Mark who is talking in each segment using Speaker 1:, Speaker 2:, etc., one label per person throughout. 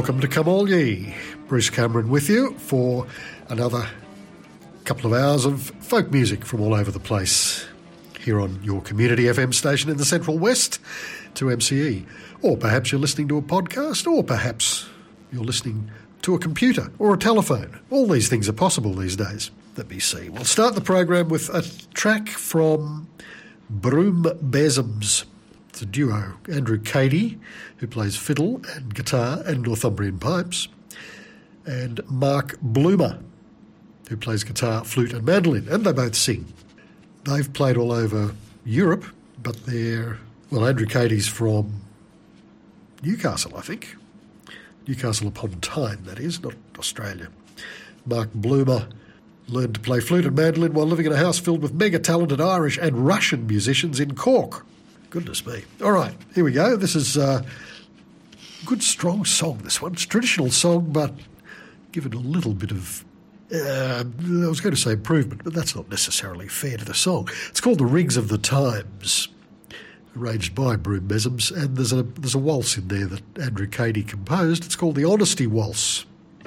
Speaker 1: Welcome to Come All Ye. Bruce Cameron with you for another couple of hours of folk music from all over the place here on your community FM station in the Central West to MCE. Or perhaps you're listening to a podcast, or perhaps you're listening to a computer or a telephone. All these things are possible these days. Let me see. We'll start the program with a track from Broom Besoms. It's a duo. Andrew Cady, who plays fiddle and guitar and Northumbrian pipes, and Mark Bloomer, who plays guitar, flute and mandolin, and they both sing. They've played all over Europe, but Andrew Cady's from Newcastle, I think. Newcastle upon Tyne, that is, not Australia. Mark Bloomer learned to play flute and mandolin while living in a house filled with mega-talented Irish and Russian musicians in Cork. Goodness me. All right, here we go. This is a good, strong song, this one. It's a traditional song, but given a little bit of, I was going to say improvement, but that's not necessarily fair to the song. It's called The Rigs of the Times, arranged by Broom Besoms, and there's a waltz in there that Andrew Cady composed. It's called The Honesty Waltz.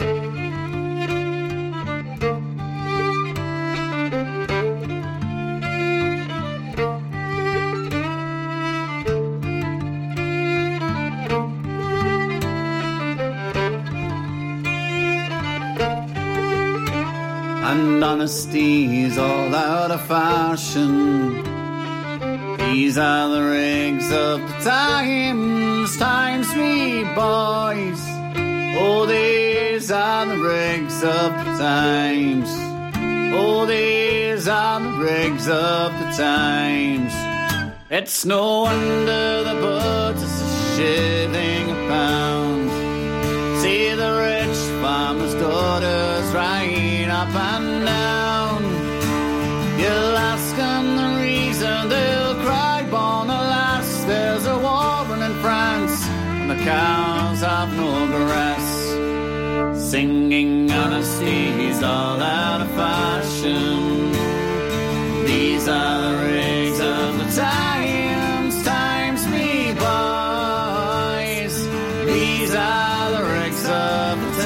Speaker 2: And honesty's all out of fashion. These are the rigs of the times me boys. Oh, these are the rigs of the times. Oh, these are the rigs of the times. It's no wonder the butter's a shilling a pound. See the rich farmer's daughters riding up and down. You'll ask them the reason, they'll cry, born alas, there's a war in France, and the cows have no grass. Singing honesty's all out of fashion. These are the rigs of the times me boys. These are the rigs of the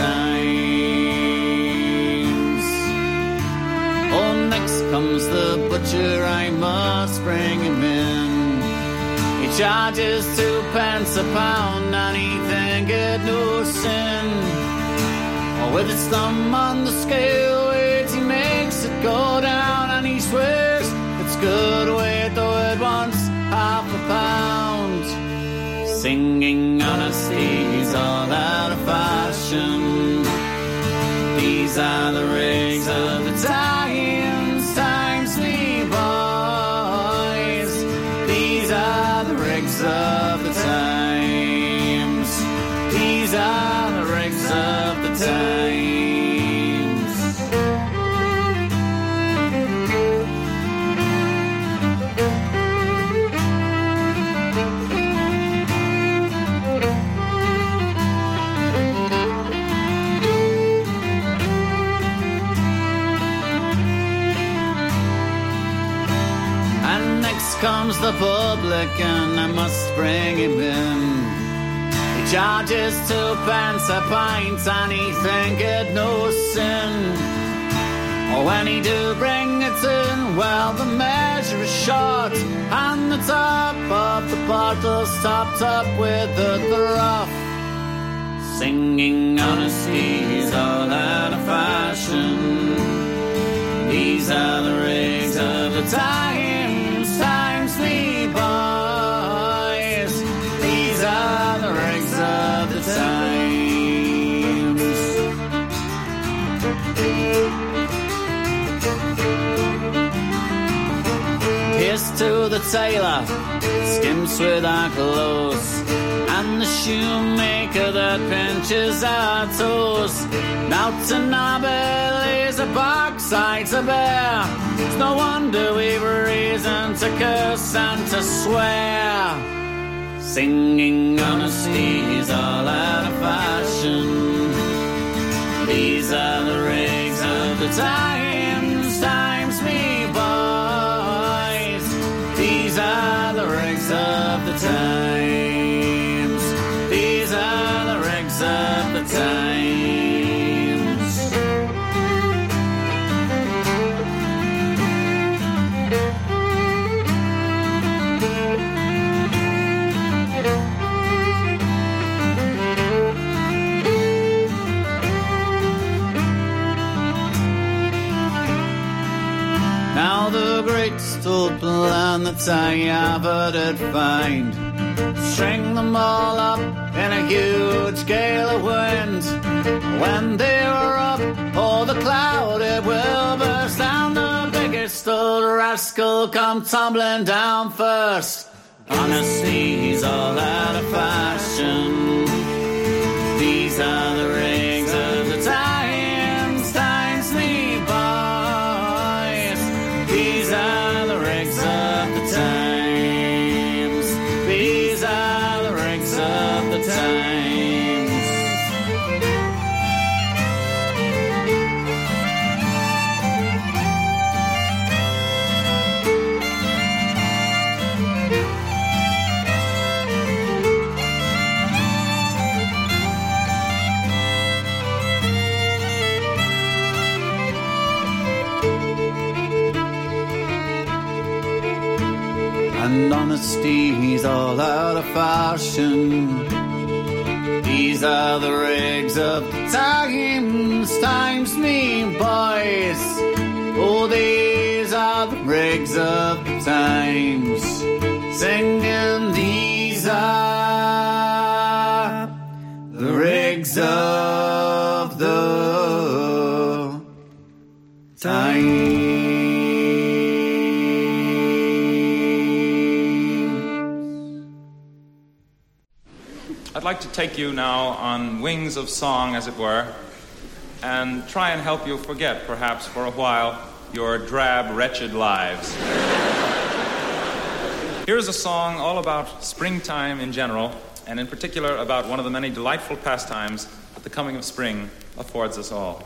Speaker 2: times. Oh, next comes the butcher, I must bring him in. He charges 2 pence a pound and he thinketh no sin. Oh, with his thumb on the scale weight he makes it go down, and he swears it's good weight though it wants half a pound. Singing honesty's all out of fashion. These are the rigs of the times me boys. These are the rigs of the times. These are the rigs of the times. Comes the publican, I must bring him in. He charges 2 pence a pint and he thinketh no sin. Oh, when he do bring it in, well, the measure is short, and the top of the bottle's topped up with the rough. Singing honesty's all out of fashion. These are the rigs of the times me boys. These are the rigs of the times. Here's to the tailor, skims with our clothes, and the shoemaker that pinches our toes. Now to Nobel is a backside to bear. It's no wonder we've reason to curse and to swear. Singing honesty's all out of fashion. These are the rigs of the times me boys. These are the rigs of the times. These are the rigs of the Now the great stone plan that I ever did find, string them all up in a huge gale of wind. When they were up, oh, the cloud it will burst down. The biggest old rascal come tumbling down first. Honesty's all out of fashion. These are the rigs of the times, times me boys. These are the rigs of the times. These are the rigs of the times. And honesty's all out of fashion. These are the rigs of the times, times me boys. Oh, these are the rigs of the times, singing these are the rigs of the times.
Speaker 3: I'd like to take you now on wings of song, as it were, and try and help you forget, perhaps for a while, your drab, wretched lives. Here's a song all about springtime in general, and in particular about one of the many delightful pastimes that the coming of spring affords us all.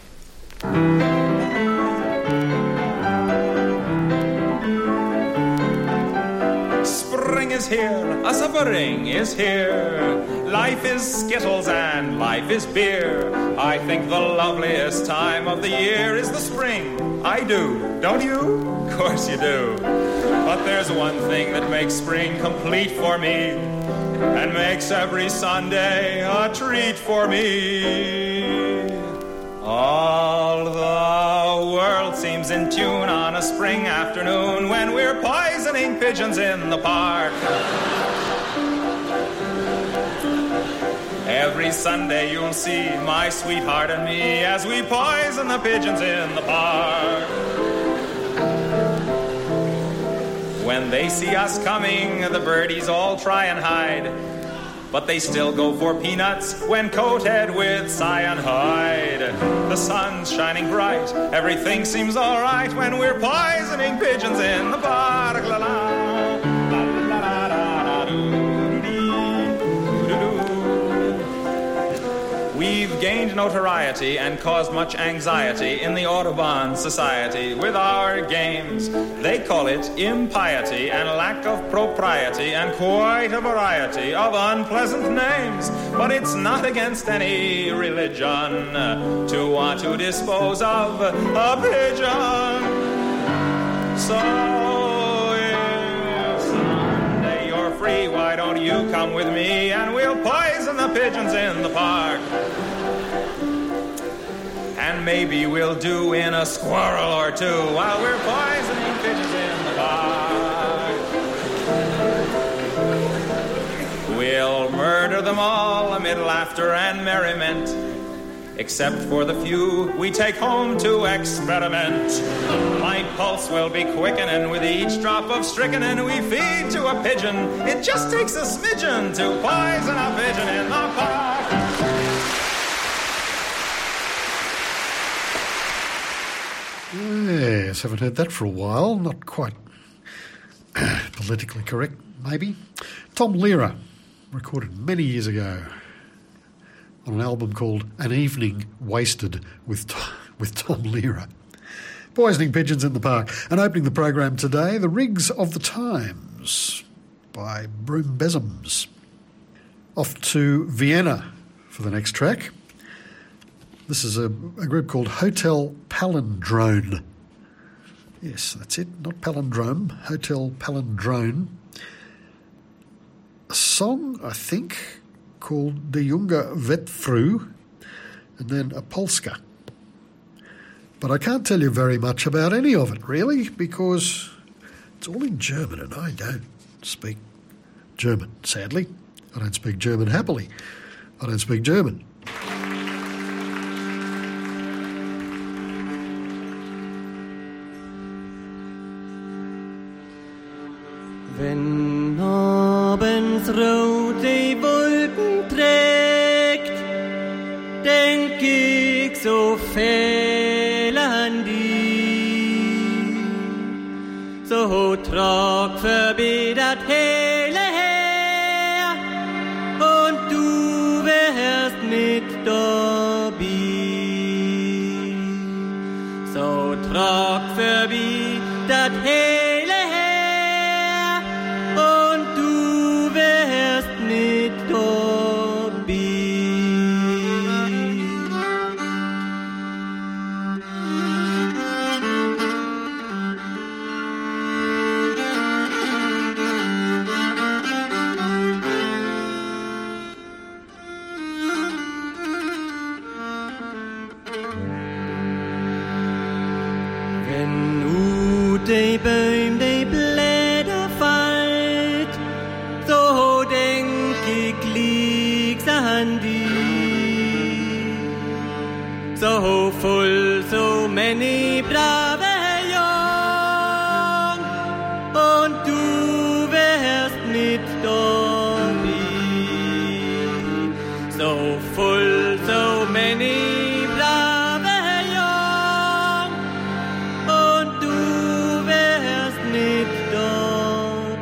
Speaker 3: Spring is here, a spring is here. Life is Skittles and life is beer. I think the loveliest time of the year is the spring. I do, don't you? Of course you do. But there's one thing that makes spring complete for me, and makes every Sunday a treat for me. All the world seems in tune on a spring afternoon when we're poisoning pigeons in the park. Every Sunday you'll see my sweetheart and me as we poison the pigeons in the park. When they see us coming, the birdies all try and hide, but they still go for peanuts when coated with cyanide. The sun's shining bright, everything seems all right when we're poisoning pigeons in the park. La la, la la la la, we've gained notoriety and caused much anxiety in the Audubon Society with our games. They call it impiety and lack of propriety and quite a variety of unpleasant names. But it's not against any religion to want to dispose of a pigeon. So if Sunday you're free, why don't you come with me and we'll poison the pigeons in the park. And maybe we'll do in a squirrel or two while we're poisoning pigeons in the park. We'll murder them all amid laughter and merriment, except for the few we take home to experiment. My pulse will be quickening with each drop of strychnine we feed to a pigeon. It just takes a smidgen to poison a pigeon in the park.
Speaker 1: Yes, haven't heard that for a while. Not quite politically correct, maybe. Tom Lehrer, recorded many years ago on an album called An Evening Wasted with Tom Lehrer. Poisoning Pigeons in the Park. And opening the program today, The Rigs of the Times by Broom Besoms. Off to Vienna for the next track. This is a group called Hotel Palindrome. Yes, that's it, not palindrome, Hotel Palindrome. A song, I think, called De Junge Wetfrue, and then a polska. But I can't tell you very much about any of it, really, because it's all in German and I don't speak German, sadly. I don't speak German happily. I don't speak German.
Speaker 4: Wenn Abendsrot die Wolken trägt, denk ich so viel an die. So trag vorbei dat hele Heer und du wärst mit dabei. So trag vorbei dat hele Heer und du wärst mit dabei. Wenn die Bäume die Blätter fallt, so denk ich lieg's an die. So voll, so many brave Jung und du wärst mit dabei. So voll, so many brave Jung und du wärst mit dabei.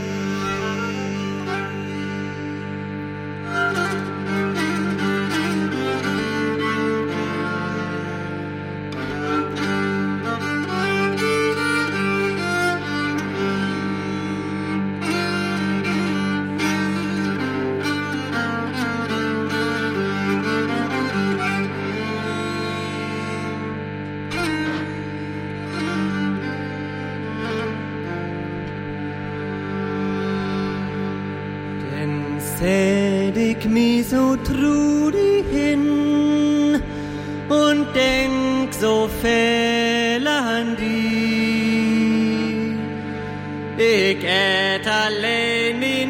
Speaker 4: Denn sät ich mich so trudig hin und denk so viel an die. Ich ät allein mein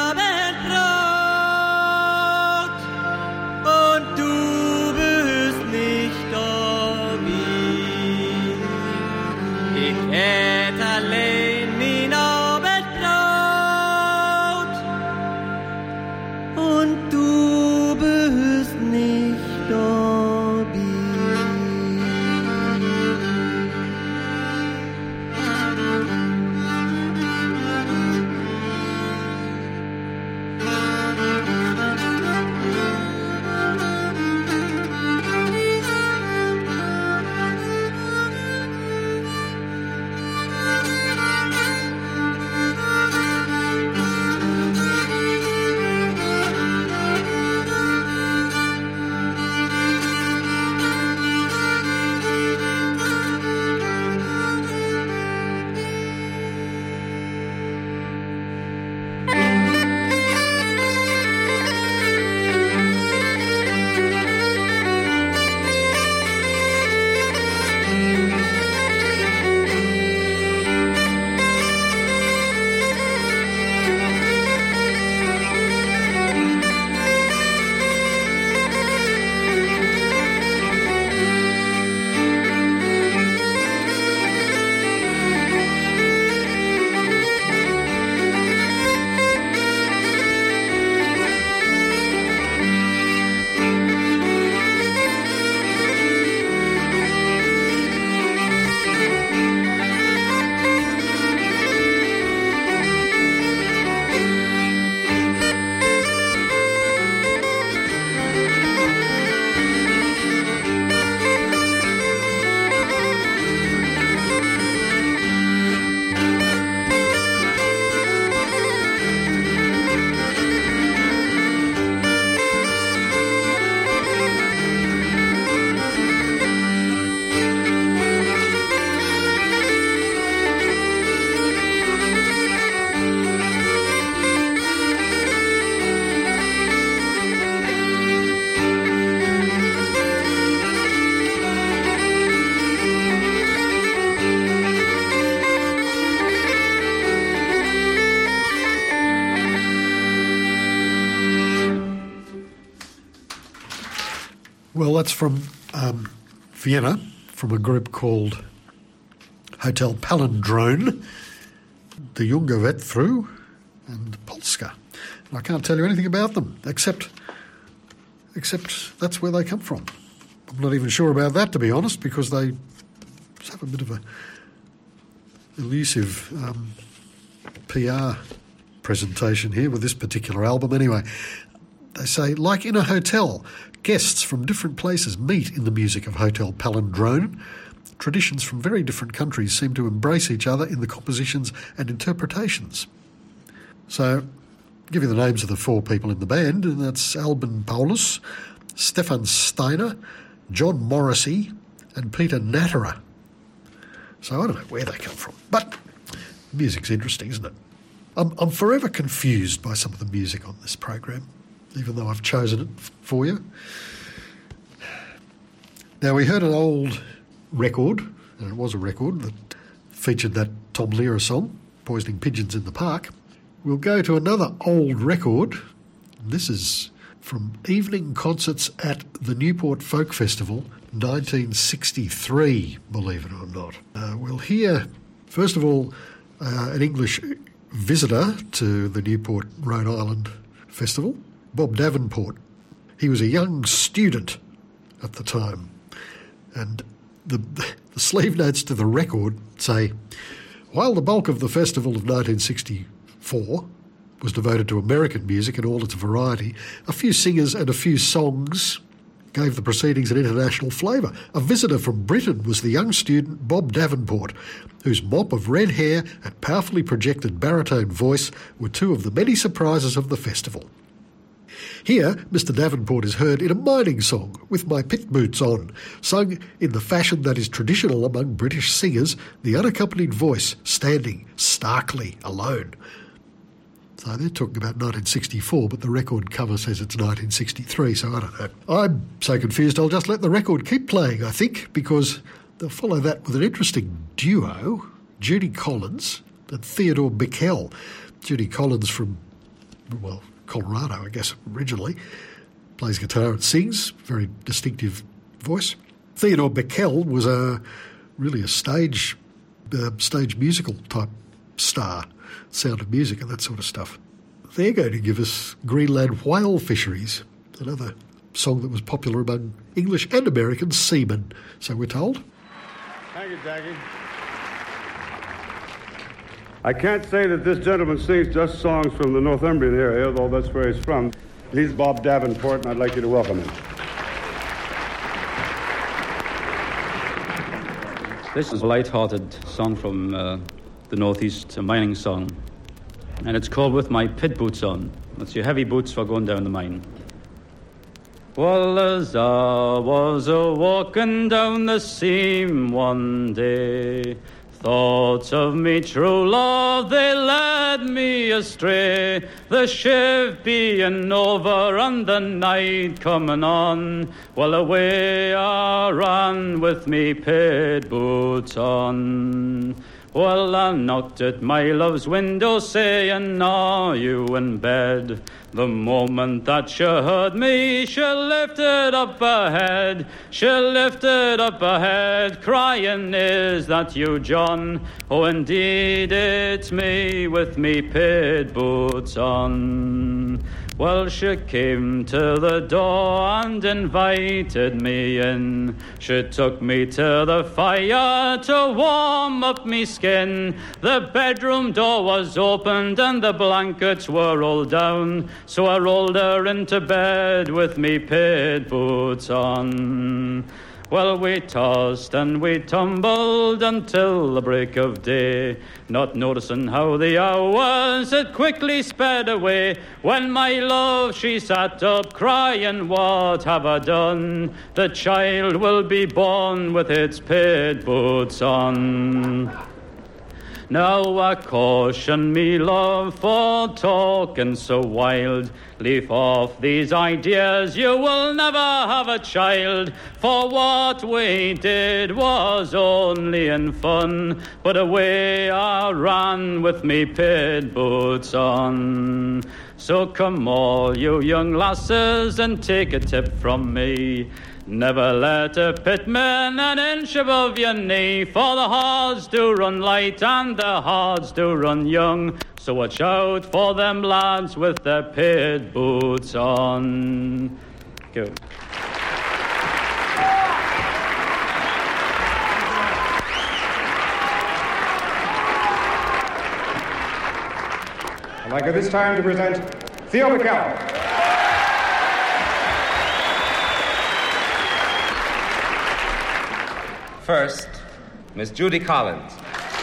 Speaker 4: Abendbrot und du bist nicht dabei. Ich ät allein mein Abendbrot und du bist nicht dabei.
Speaker 1: Well, that's from Vienna, from a group called Hotel Palindrome, the Junge Wetfru and Polska. And I can't tell you anything about them, except that's where they come from. I'm not even sure about that, to be honest, because they have a bit of a elusive PR presentation here with this particular album. Anyway, they say, like in a hotel, guests from different places meet in the music of Hotel Palindrome. Traditions from very different countries seem to embrace each other in the compositions and interpretations. So, I'll give you the names of the 4 people in the band, and that's Albin Paulus, Stefan Steiner, John Morrissey, and Peter Natterer. So I don't know where they come from, but music's interesting, isn't it? I'm forever confused by some of the music on this program, even though I've chosen it for you. Now, we heard an old record, and it was a record that featured that Tom Lehrer song, Poisoning Pigeons in the Park. We'll go to another old record. This is from Evening Concerts at the Newport Folk Festival, 1963, believe it or not. We'll hear, first of all, an English visitor to the Newport, Rhode Island Festival, Bob Davenport. He was a young student at the time, and the sleeve notes to the record say, while the bulk of the festival of 1964 was devoted to American music in all its variety, a few singers and a few songs gave the proceedings an international flavour. A visitor from Britain was the young student Bob Davenport, whose mop of red hair and powerfully projected baritone voice were 2 of the many surprises of the festival. Here, Mr. Davenport is heard in a mining song, With My Pit Boots On, sung in the fashion that is traditional among British singers, the unaccompanied voice standing starkly alone. So they're talking about 1964, but the record cover says it's 1963, so I don't know. I'm so confused I'll just let the record keep playing, I think, because they'll follow that with an interesting duo, Judy Collins and Theodore Bickel. Judy Collins from, well, Colorado, I guess, originally. Plays guitar and sings, very distinctive voice. Theodore Bickel was really a stage musical type star, Sound of Music and that sort of stuff. They're going to give us Greenland Whale Fisheries, another song that was popular among English and American seamen, so we're told.
Speaker 5: Thank you, Jackie. I can't say that this gentleman sings just songs from the Northumbrian area, although that's where he's from. He's Bob Davenport, and I'd like you to welcome him.
Speaker 6: This is a light-hearted song from the Northeast, a mining song. And it's called With My Pit Boots On. That's your heavy boots for going down the mine. Well, as I was a-walking down the seam one day, thoughts of me true love, they led me astray. The shift being over and the night coming on, well, away I ran with me pit boots on. Well, I knocked at my love's window saying, are you in bed? The moment that she heard me, she lifted up her head. She lifted up her head, crying, is that you, John? Oh, indeed, it's me with me pit boots on. Well, she came to the door and invited me in. She took me to the fire to warm up me skin. The bedroom door was opened and the blankets were rolled down, so I rolled her into bed with me pit boots on. Well, we tossed and we tumbled until the break of day, not noticing how the hours had quickly sped away. When my love, she sat up crying, what have I done? The child will be born with its pit boots on. Now I caution me, love, for talking so wild. Leave off these ideas, you will never have a child. For what we did was only in fun, but away I ran with me pit boots on. So come all you young lasses and take a tip from me. Never let a pitman an inch above your knee, for the hordes do run light and the hordes do run young. So watch out for them lads with their pit boots on. Go.
Speaker 7: I'd like at this time to present Theo McKell.
Speaker 3: First, Miss Judy Collins.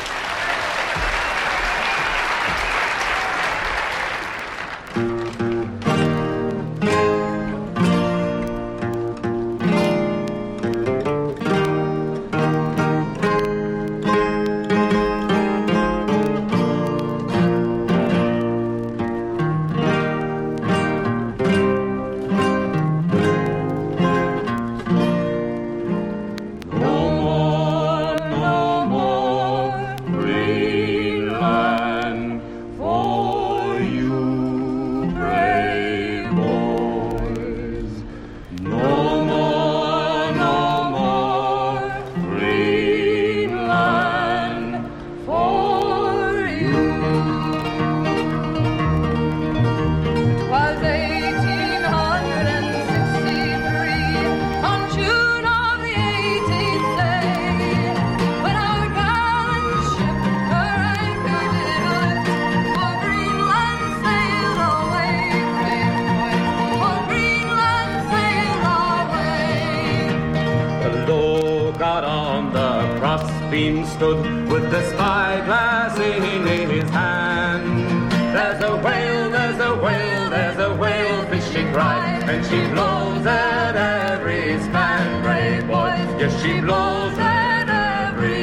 Speaker 2: Beam stood with the spyglass in his hand. There's a whale, there's a whale, there's a whalefish, she cried, and she blows at every span, brave boys. Yes, she blows at every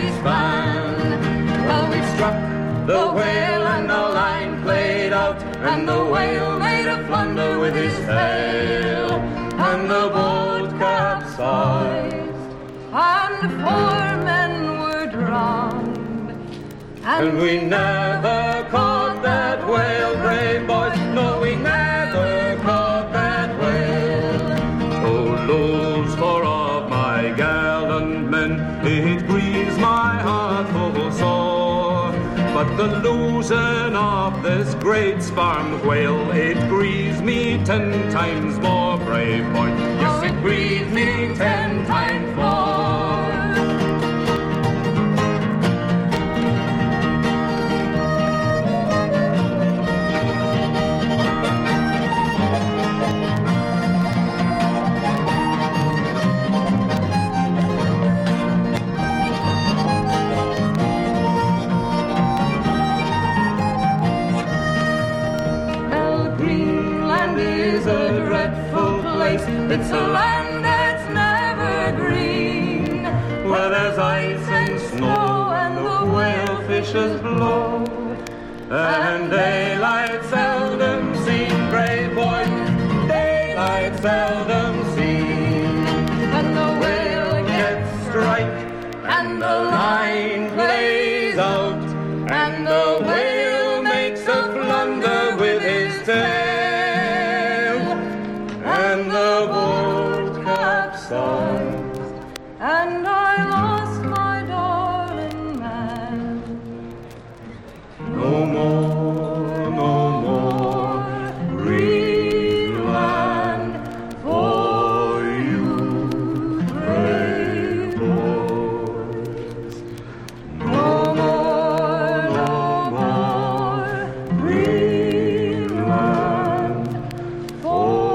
Speaker 2: span. Well, we struck the whale and the line played out, and the whale made a flunder with his tail, and the boat capsized, and 4 men drowned, and we never caught that whale, brave boys. No, we never caught that whale. Oh, lose for of my gallant men, it grieves my heart full sore. But the losing of this great sperm whale, it grieves me 10 times more, brave boy. Yes, it grieves me 10 times more. It's a land that's never green, where there's ice and snow and the whale fishes blow, and daylight seldom seen, brave boys, daylight seldom seen. And the whale gets strike, and the line plays out, and the whale makes a flunder with his tail. And the boat capsized, and I lost my darling man. No more, no more Greenland for you, brave boys. No more, no more Greenland for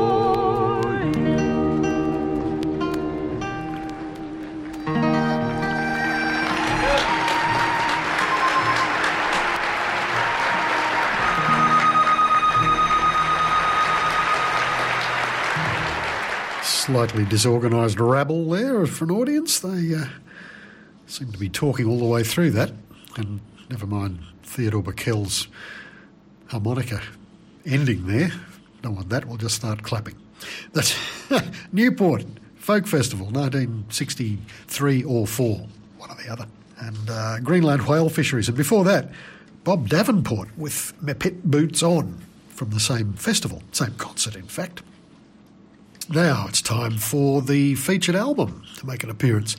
Speaker 1: slightly disorganised rabble there for an audience. They seem to be talking all the way through that, and never mind Theodore Backel's harmonica ending there. Don't want that, we'll just start clapping. That's Newport Folk Festival, 1963 or 4, one or the other, and Greenland Whale Fisheries. And before that, Bob Davenport with Me Pit Boots On from the same festival, same concert in fact. now it's time for the featured album to make an appearance.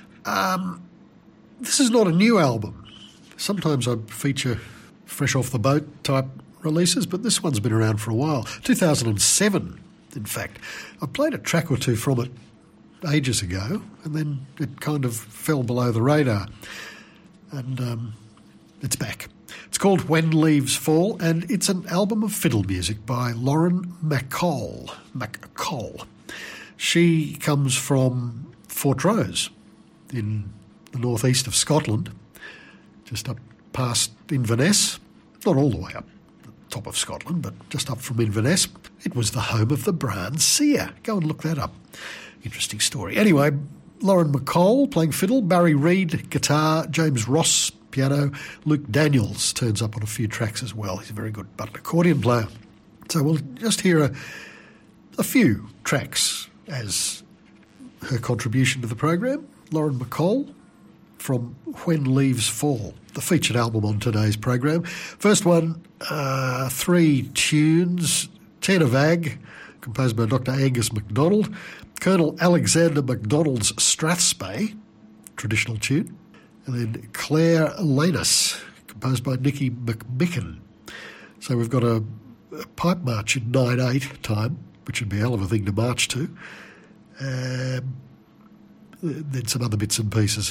Speaker 1: This is not a new album. Sometimes I feature fresh off the boat type releases, but this one's been around for a while. 2007, in fact. I played a track or two from it ages ago, and then it kind of fell below the radar. And it's back. It's called When Leaves Fall, and it's an album of fiddle music by Lauren McColl. She comes from Fortrose in the northeast of Scotland, just up past Inverness, not all the way up the top of Scotland, but just up from Inverness. It was the home of the Bran Seer. Go and look that up. Interesting story. Anyway, Lauren McColl playing fiddle, Barry Reid guitar, James Ross piano, Luke Daniels turns up on a few tracks as well. He's a very good button accordion player. So we'll just hear a few tracks as her contribution to the program. Lauren McColl from When Leaves Fall, the featured album on today's program. First one, 3 tunes, Tenor Vag, composed by Dr. Angus MacDonald, Colonel Alexander MacDonald's Strathspey, traditional tune, and then Claire Lanus, composed by Nicky McMicken. So we've got a pipe march in 9/8 time, which would be a hell of a thing to march to, then some other bits and pieces.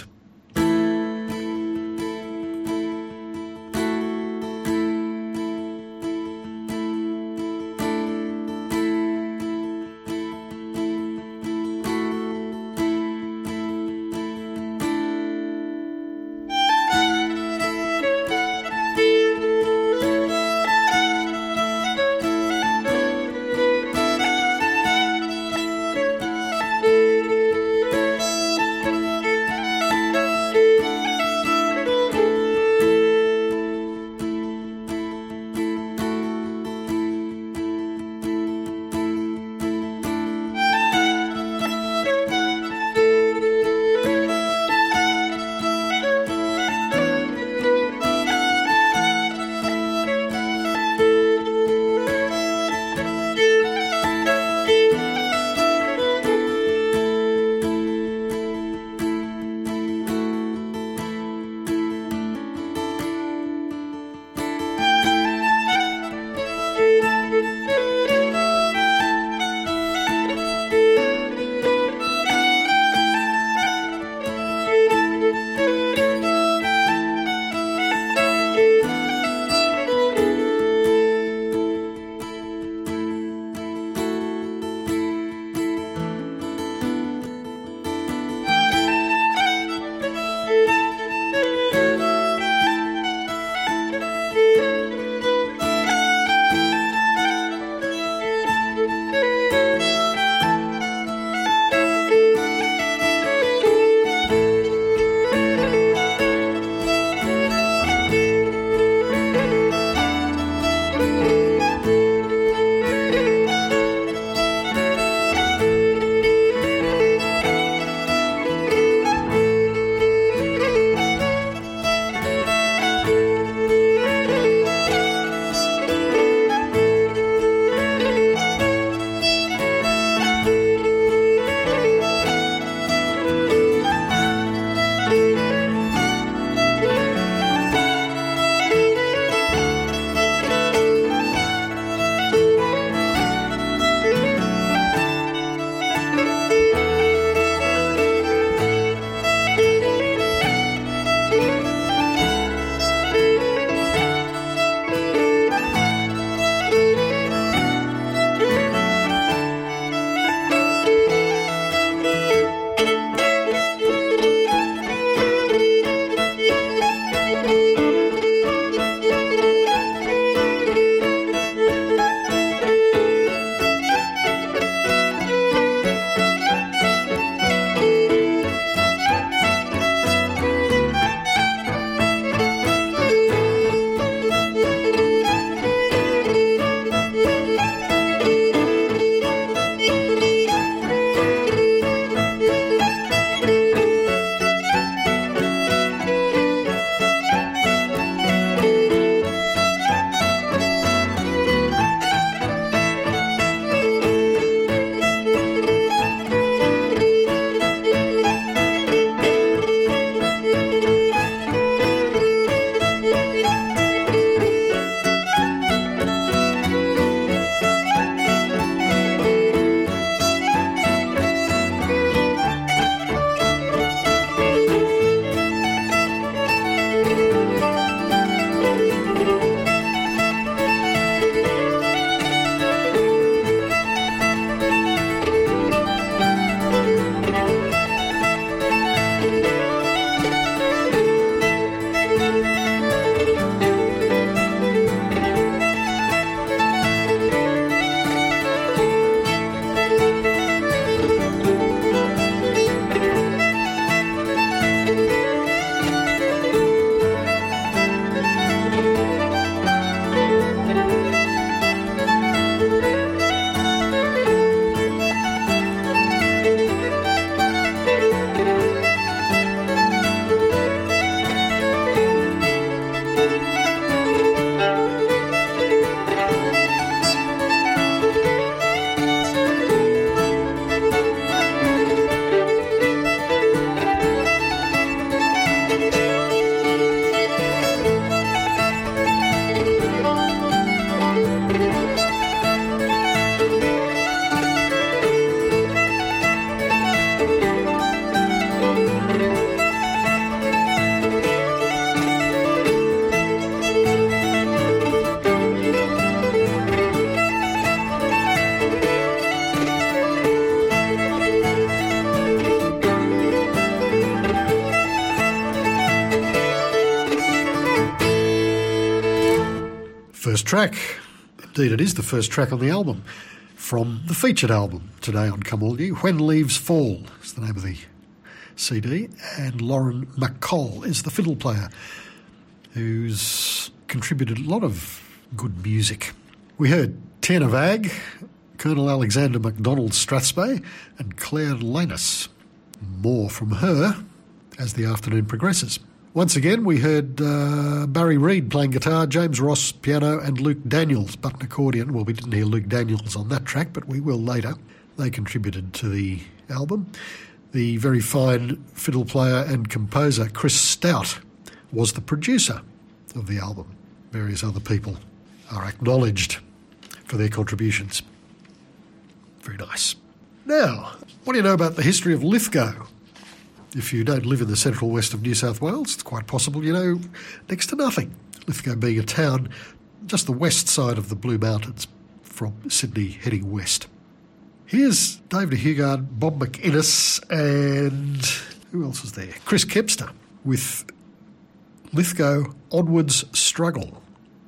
Speaker 1: track. Indeed, it is the first track on the album from the featured album today on Come All Ye. When Leaves Fall is the name of the CD, and Lauren McColl is the fiddle player who's contributed a lot of good music. We heard Tierna Vag, Colonel Alexander MacDonald Strathspey and Claire Lanus. More from her as the afternoon progresses. Once again, we heard Barry Reid playing guitar, James Ross piano and Luke Daniels button accordion. Well, we didn't hear Luke Daniels on that track, but we will later. They contributed to the album. The very fine fiddle player and composer Chris Stout was the producer of the album. Various other people are acknowledged for their contributions. Very nice. Now, what do you know about the history of Lithgow? If you don't live in the central west of New South Wales, it's quite possible you know next to nothing. Lithgow being a town just the west side of the Blue Mountains from Sydney heading west. Here's David Hugard, Bob McInnes and who else was there? Chris Kempster with Lithgow Onwards Struggle.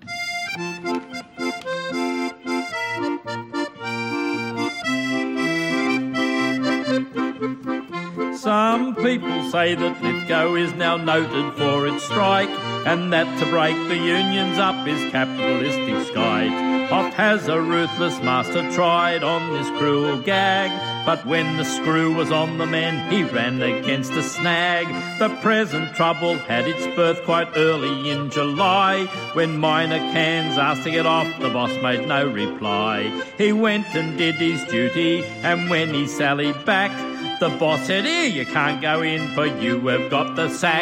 Speaker 8: Some people say that Lithgow is now noted for its strike, and that to break the unions up is capitalistic skite. Oft has a ruthless master tried on this cruel gag, but when the screw was on the men, he ran against a snag. The present trouble had its birth quite early in July, when Minor Cairns asked to get off, the boss made no reply. He went and did his duty, and when he sallied back, the boss said, "Here, you can't go in, for you have got the sack."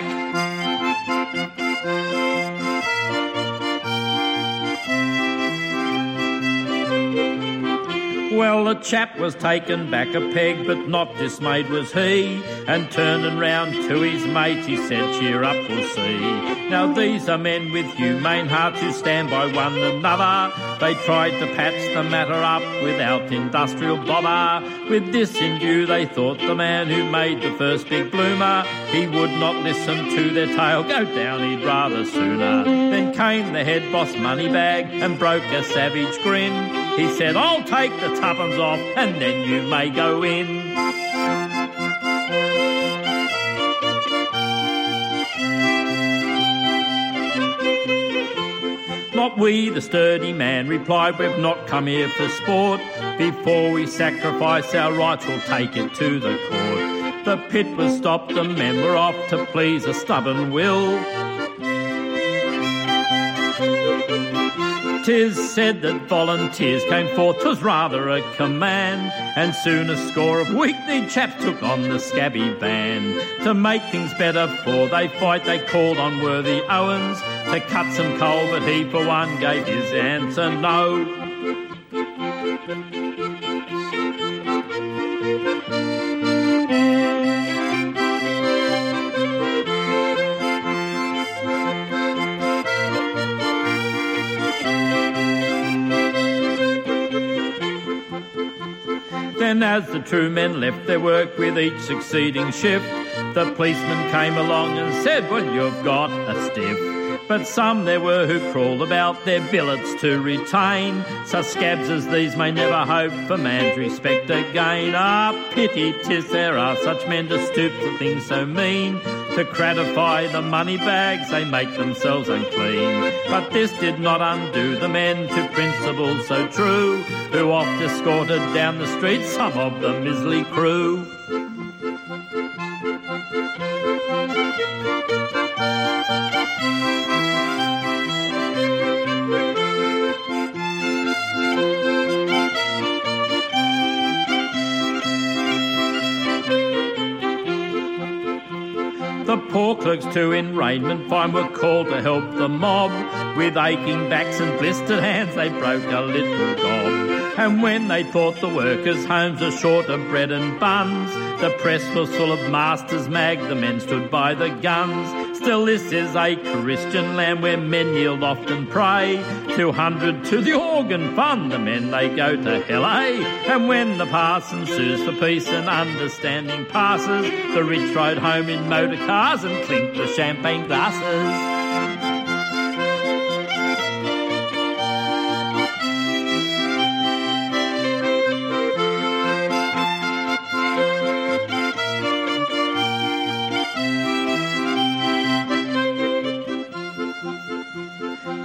Speaker 8: Well, the chap was taken back a peg, but not dismayed was he, and turning round to his mate, he said, "Cheer up, we'll see." Now these are men with humane hearts who stand by one another. They tried to patch the matter up without industrial bother. With this in view, they thought the man who made the first big bloomer, he would not listen to their tale, go down he'd rather sooner. Then came the head boss Moneybag and broke a savage grin. He said, "I'll take the tuppence off and then you may go in." Not we, the sturdy man replied, "We've not come here for sport. Before we sacrifice our rights, we'll take it to the court." The pit was stopped, the men were off to please a stubborn will. 'Tis said that volunteers came forth, 'twas rather a command, and soon a score of weak-kneed chaps took on the scabby band. To make things better for they fight, they called on worthy Owens to cut some coal, but he for one gave his answer no. Then as the true men left their work with each succeeding shift, the policeman came along and said, "Well, you've got a stiff." But some there were who crawled about their billets to retain. Such scabs as these may never hope for man's respect again. Ah, pity 'tis there are such men to stoop to things so mean. To gratify the money bags they make themselves unclean. But this did not undo the men to principles so true, who oft escorted down the street some of the miserly crew. The poor clerks too in raiment fine were called to help the mob. With aching backs and blistered hands they broke a little gob. And when they thought the workers' homes were short of bread and buns, the press was full of masters' mag, the men stood by the guns. Still this is a Christian land where men yield oft and pray. 200 to the organ fund, the men they go to hell, eh? And when the parson sues for peace and understanding passes, the rich ride home in motor cars and clink the champagne glasses.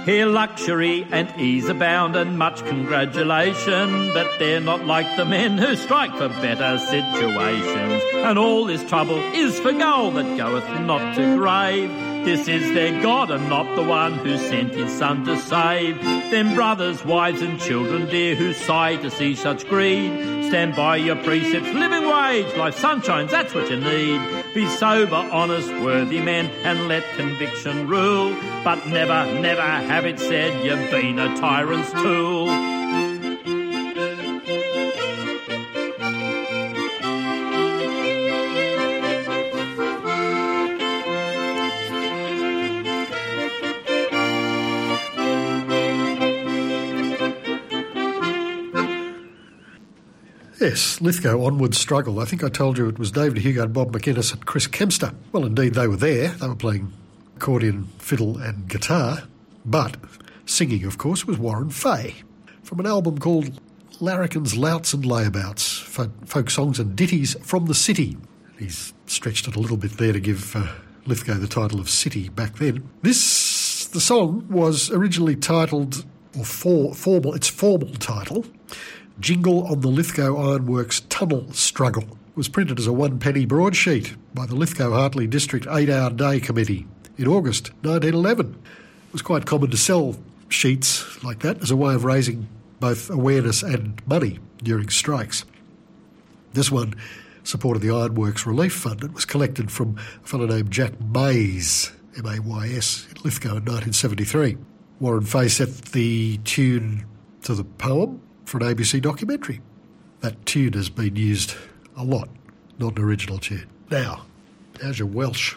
Speaker 8: Here luxury and ease abound and much congratulation, but they're not like the men who strike for better situations. And all this trouble is for gold that goeth not to grave. This is their God and not the one who sent his son to save. Them brothers, wives and children dear who sigh to see such greed, stand by your precepts, living wage, life sunshines, that's what you need. Be sober, honest, worthy men and let conviction rule, but never, never have it said you've been a tyrant's tool.
Speaker 1: Yes, Lithgow, Onward Struggle. I think I told you it was David Hugo and Bob McInnes and Chris Kempster. Well, indeed, they were there. They were playing accordion, fiddle and guitar. But singing, of course, was Warren Fay from an album called Larrikins, Louts and Layabouts, folk songs and ditties from the city. He's stretched it a little bit there to give Lithgow the title of City back then. The song was originally titled, or its formal title, Jingle on the Lithgow Ironworks Tunnel Struggle. It was printed as a 1-penny broadsheet by the Lithgow-Hartley District 8-Hour Day Committee in August 1911. It was quite common to sell sheets like that as a way of raising both awareness and money during strikes. This one supported the Ironworks Relief Fund. It was collected from a fellow named Jack Mays, M-A-Y-S, in Lithgow in 1973. Warren Fay set the tune to the poem for an ABC documentary. That tune has been used a lot, not an original tune. Now, how's your Welsh?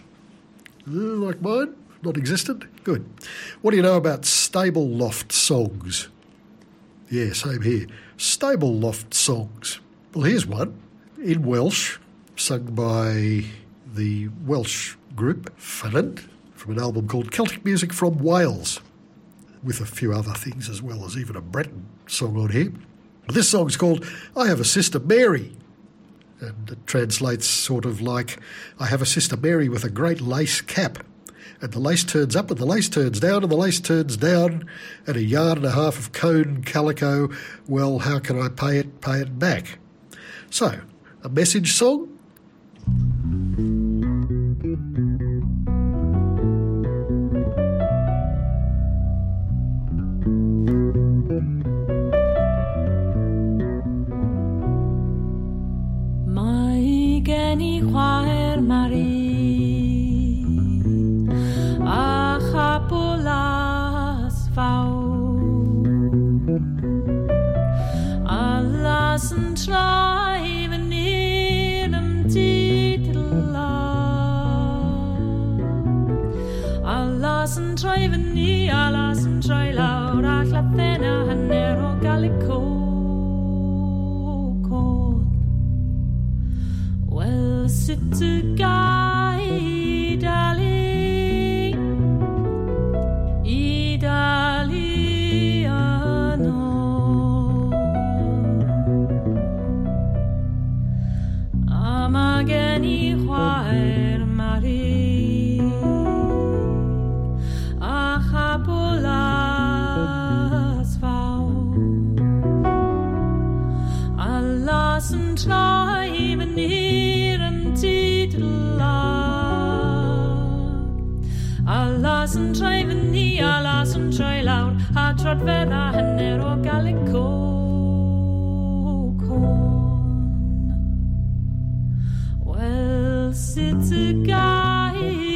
Speaker 1: Like mine? Not existent? Good. What do you know about stable loft songs? Yeah, same here. Stable loft songs. Well, here's one in Welsh, sung by the Welsh group Ffynnon from an album called Celtic Music from Wales, with a few other things as well as even a Breton song on here. This song's called I Have a Sister Mary, and it translates sort of like I have a sister Mary with a great lace cap, and the lace turns up and the lace turns down and the lace turns down, and a yard and a half of cone calico, well, how can I pay it back? So, a message song?
Speaker 9: Geni chwaer Mari a chapolas fawr a las yn schreiben ihrem Titel a las yn schreiben ni a las yn schrei lawr a chlathena hanner o Galico. Well, sit to guy, Italiano. Amageni chwaer Mari, a chapolas fawr, a lassen schreiben a lassen schreiben ni a lassen schrei lawr a trodfedda hanner o Galico corn. Well, sits a guy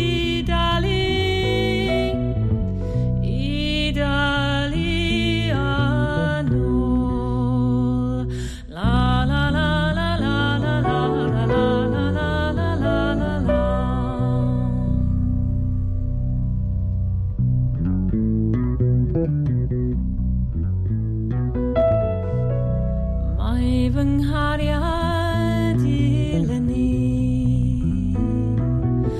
Speaker 9: Italiano. La la la la la la la la la la la la la. Mai fy nghariad eleni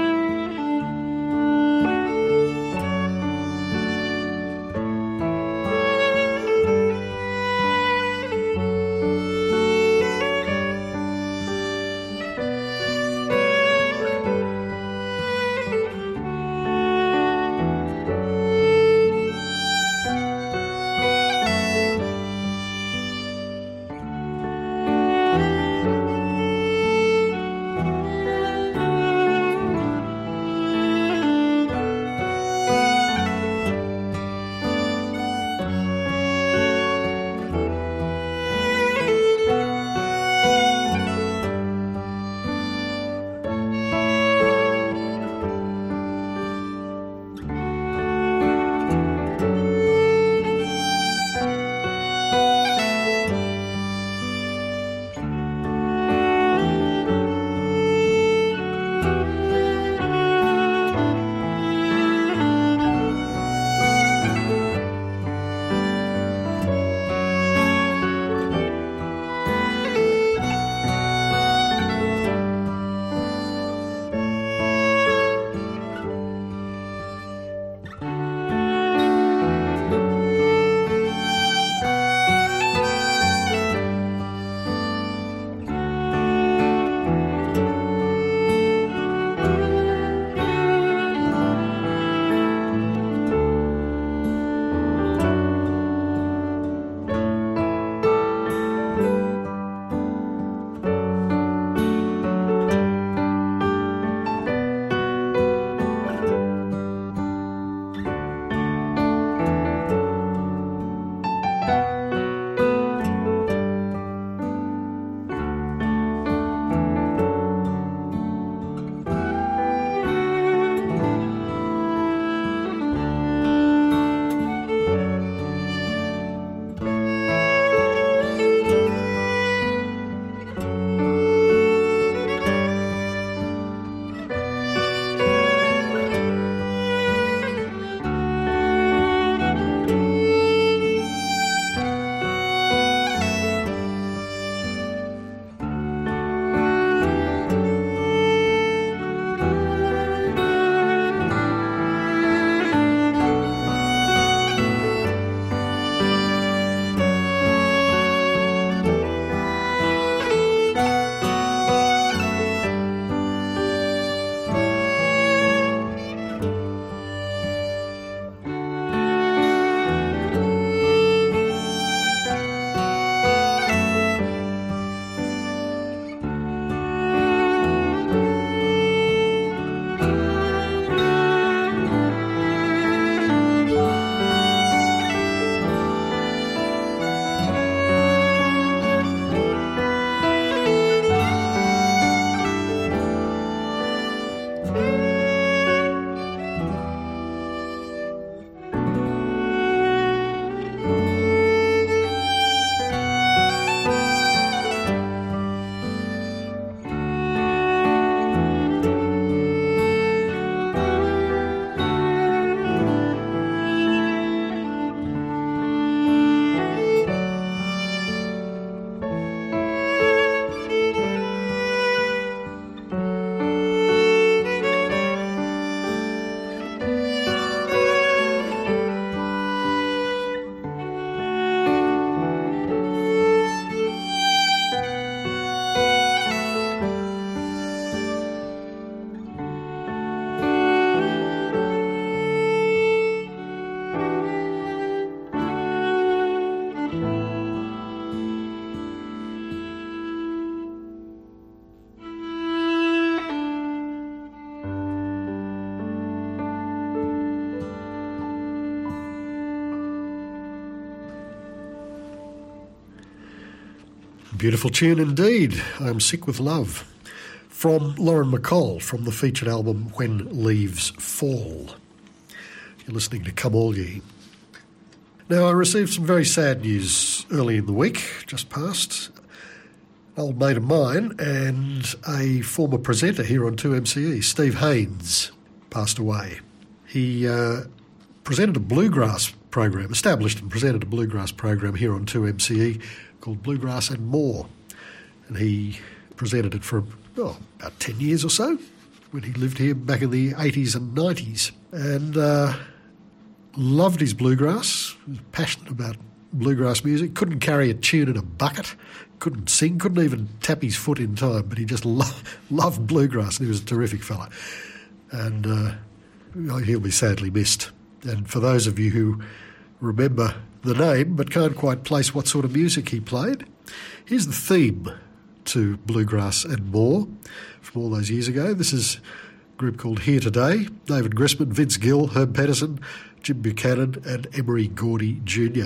Speaker 1: Beautiful tune indeed. I'm Sick with Love. From Lauren McCall from the featured album When Leaves Fall. You're listening to Come All Ye. Now, I received some very sad news early in the week, just past. An old mate of mine and a former presenter here on 2MCE, Steve Haynes, passed away. He presented a bluegrass program, established and presented a bluegrass program here on 2MCE called Bluegrass and More. And he presented it for about 10 years or so when he lived here back in the 80s and 90s. And loved his bluegrass, was passionate about bluegrass music, couldn't carry a tune in a bucket, couldn't sing, couldn't even tap his foot in time, but he just loved bluegrass, and he was a terrific fella. And he'll be sadly missed. And for those of you who remember the name but can't quite place what sort of music he played, here's the theme to Bluegrass and More from all those years ago. This is a group called Here Today. David Grisman, Vince Gill, Herb Pedersen, Jim Buchanan and Emery Gordy Jr.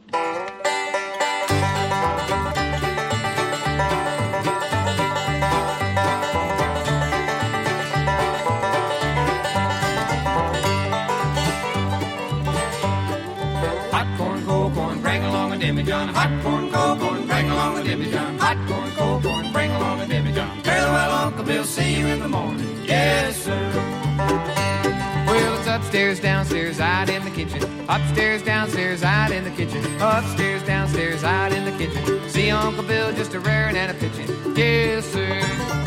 Speaker 10: Hot corn, cold corn, bring along a demijohn. Hot corn, cold corn, bring along a demijohn. Hot corn, cold corn, bring along a demijohn. Fairly well, Uncle Bill, see you in the morning. Yes, sir. Well, it's upstairs, downstairs, out in the kitchen. Upstairs, downstairs, out in the kitchen. Upstairs, downstairs, out in the kitchen. See Uncle Bill just a raring and a pitching. Yes, sir.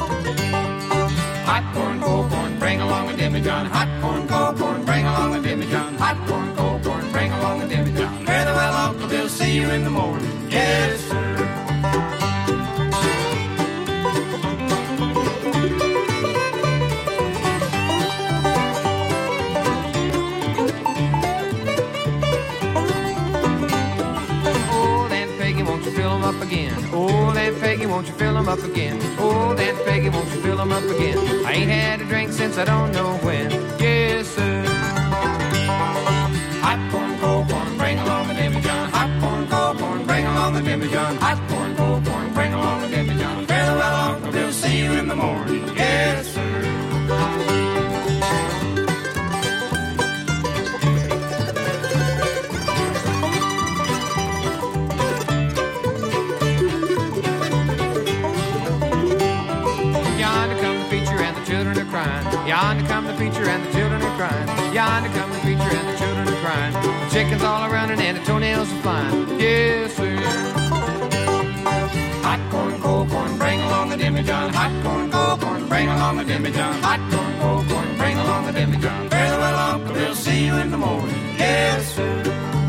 Speaker 10: Hot corn, cold corn, bring along a demijohn. Hot corn, cold corn, bring along a demijohn. Hot corn, cold corn, bring along a demijohn. Fairly well, Uncle Bill, see you in the morning. Yes, sir. Up again. Old Aunt Peggy, won't you fill 'em up again? Old Aunt Peggy, won't you fill 'em up again? I ain't had a drink since I don't know when. Yes, sir. Hot corn, cold corn, bring along a demijohn. Hot corn, cold corn, bring along a demijohn. Hot corn, cold corn, bring along a demijohn. Fairly well, Uncle Bill, see you in the morning. Yes, sir. Yonder come the preacher and the children are crying. Yonder come the preacher and the children are crying. The chickens all around and the toenails are flying. Yes, sir. Hot corn, cold corn, bring along the demijohn. Hot corn, cold corn, bring along the demijohn. Hot corn, cold corn, bring along the demijohn. Fairly well, Uncle Bill, see you in the morning. Yes, sir.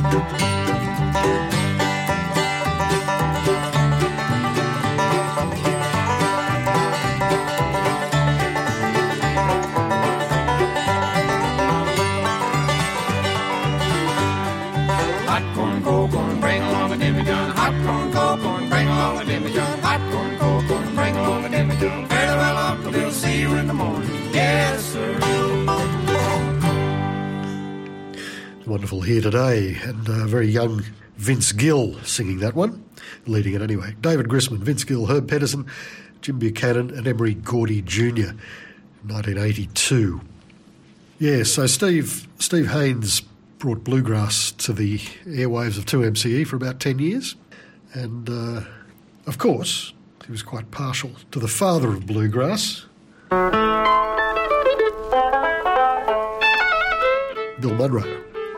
Speaker 10: Hot corn, cold corn, bring along a demijohn. Hot corn, cold corn, bring along a demijohn. Fairly well, Uncle Bill, see you in the morning. Yes, sir.
Speaker 1: Wonderful Here Today, and very young Vince Gill singing that one, leading it anyway. David Grisman, Vince Gill, Herb Pedersen, Jim Buchanan and Emery Gordy Jr. 1982. Yeah, so Steve Haynes brought bluegrass to the airwaves of 2MCE for about 10 years. And, of course, he was quite partial to the father of bluegrass, Bill Monroe.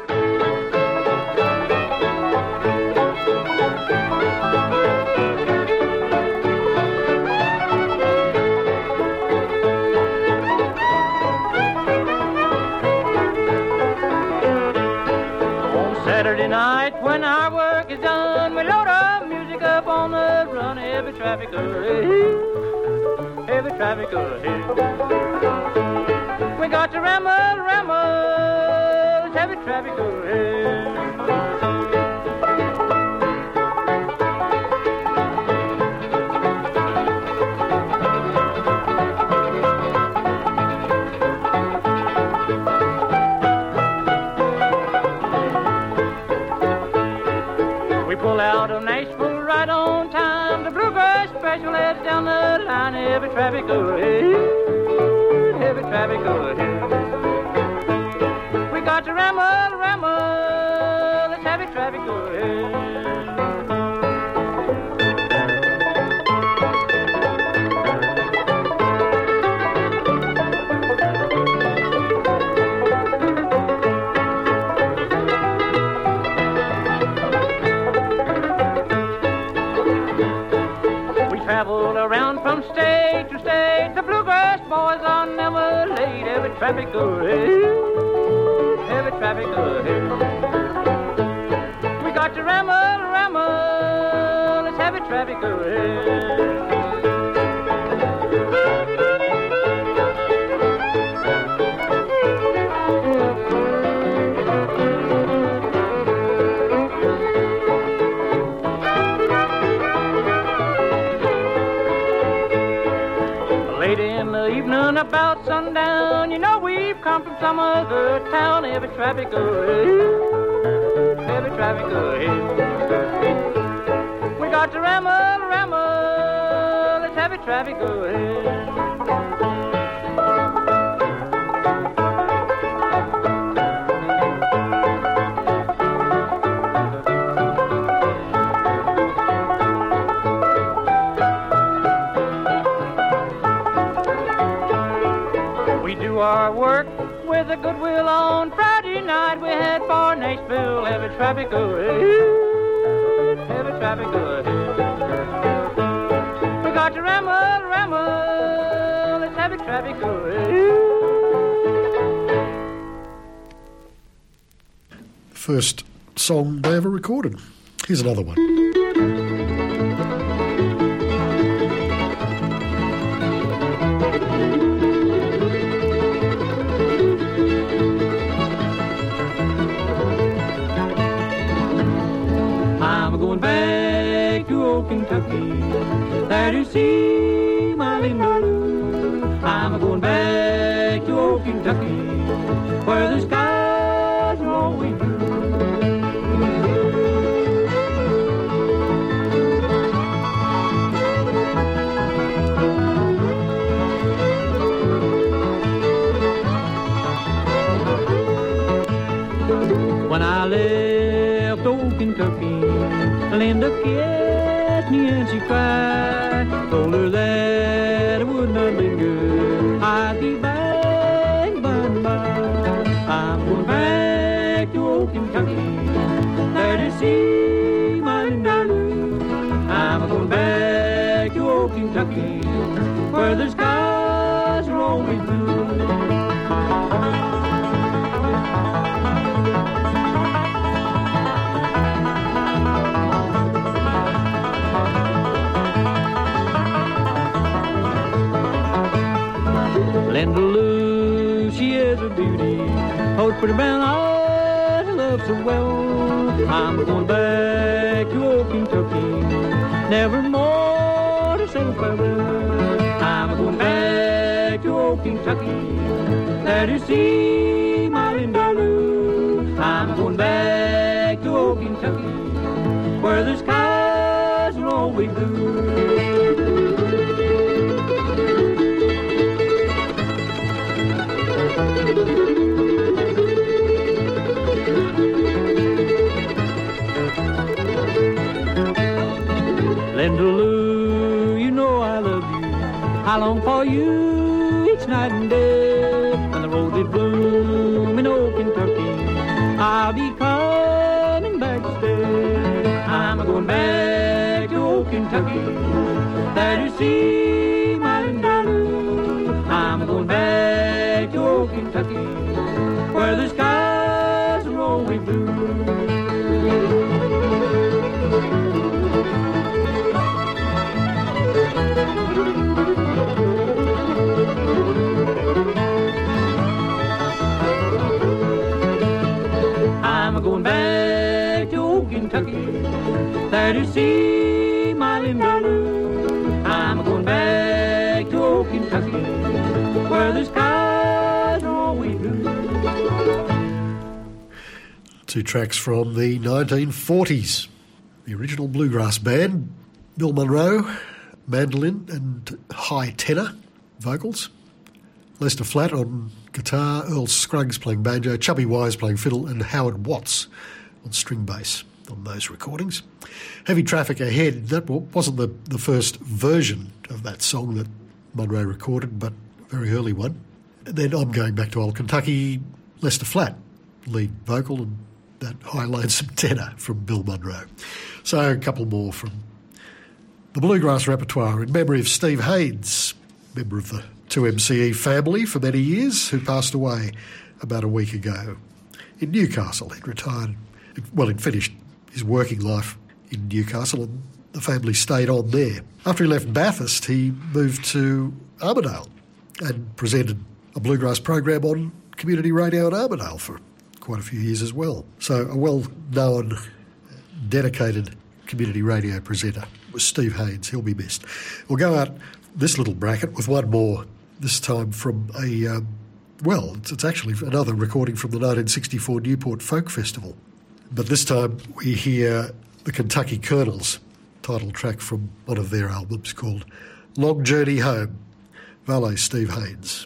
Speaker 4: Saturday night when our work is done, we load up music up on the run. Heavy traffic ahead, heavy traffic ahead. We got to ramble, heavy traffic ahead. out of Nashville right on time. The Bluegrass Special heads down the line. Heavy traffic ahead, heavy traffic ahead. We got to ramble, ramble, let's heavy traffic ahead. Traveled around from state to state. The Bluegrass boys are never late. Heavy traffic ahead, heavy traffic ahead. We got to ramble, ramble, let's heavy traffic ahead. Evening about sundown, you know we've come from some other town. Heavy traffic ahead, heavy traffic ahead. We got to ramble, ramble, let's heavy traffic ahead. Our work with a goodwill on Friday night. We head for Nashville. Heavy traffic ahead, heavy traffic ahead. We got to ramble, ramble, let's heavy traffic ahead.
Speaker 1: First song they ever recorded. Here's another one.
Speaker 11: Going back to old Kentucky, there to see my Linda Lou. I'm going back to old Kentucky, where the skies are always blue. When I left old Kentucky, Linda kissed me and she cried. Told her that I would not linger, I'd be back by and by. I'm going back to old Kentucky, there to see my Linda Lou. I'm going back to old Kentucky, where the skies are always blue. Linda Lou, she is a beauty. Those pretty brown eyes I love so well. I'm going back to old Kentucky, never more to say farewell. I'm going back to old Kentucky, there to see my Linda Lou. I'm going back to old Kentucky, where the skies are always blue. Linda Lou, you know I love you. I long for you each night and day. When the roses bloom in old Kentucky, I'll be coming back to stay. I'm going back to old Kentucky, there to see my Linda Lou. I'm going back to old Kentucky, where the skies are always blue. I'm going back to old Kentucky, there to see my Linda Lou. I'm going back to old Kentucky, where the skies are always blue.
Speaker 1: Two tracks from the 1940s. The original bluegrass band, Bill Monroe, mandolin and high tenor vocals. Lester Flatt on guitar, Earl Scruggs playing banjo, Chubby Wise playing fiddle, and Howard Watts on string bass on those recordings. Heavy Traffic Ahead, that wasn't the first version of that song that Monroe recorded, but a very early one. And then I'm Going Back to Old Kentucky, Lester Flatt, lead vocal, and that high lonesome tenor from Bill Monroe. So a couple more from the bluegrass repertoire in memory of Steve Haynes, member of the 2MCE family for many years, who passed away about a week ago in Newcastle. He'd retired, he'd finished his working life in Newcastle, and the family stayed on there. After he left Bathurst, he moved to Armidale and presented a bluegrass program on community radio in Armidale for quite a few years as well. So a well-known, dedicated community radio presenter was Steve Haynes. He'll be missed. We'll go out this little bracket with one more, this time from it's actually another recording from the 1964 Newport Folk Festival. But this time we hear the Kentucky Colonels, title track from one of their albums called Long Journey Home. Valet Steve Haynes.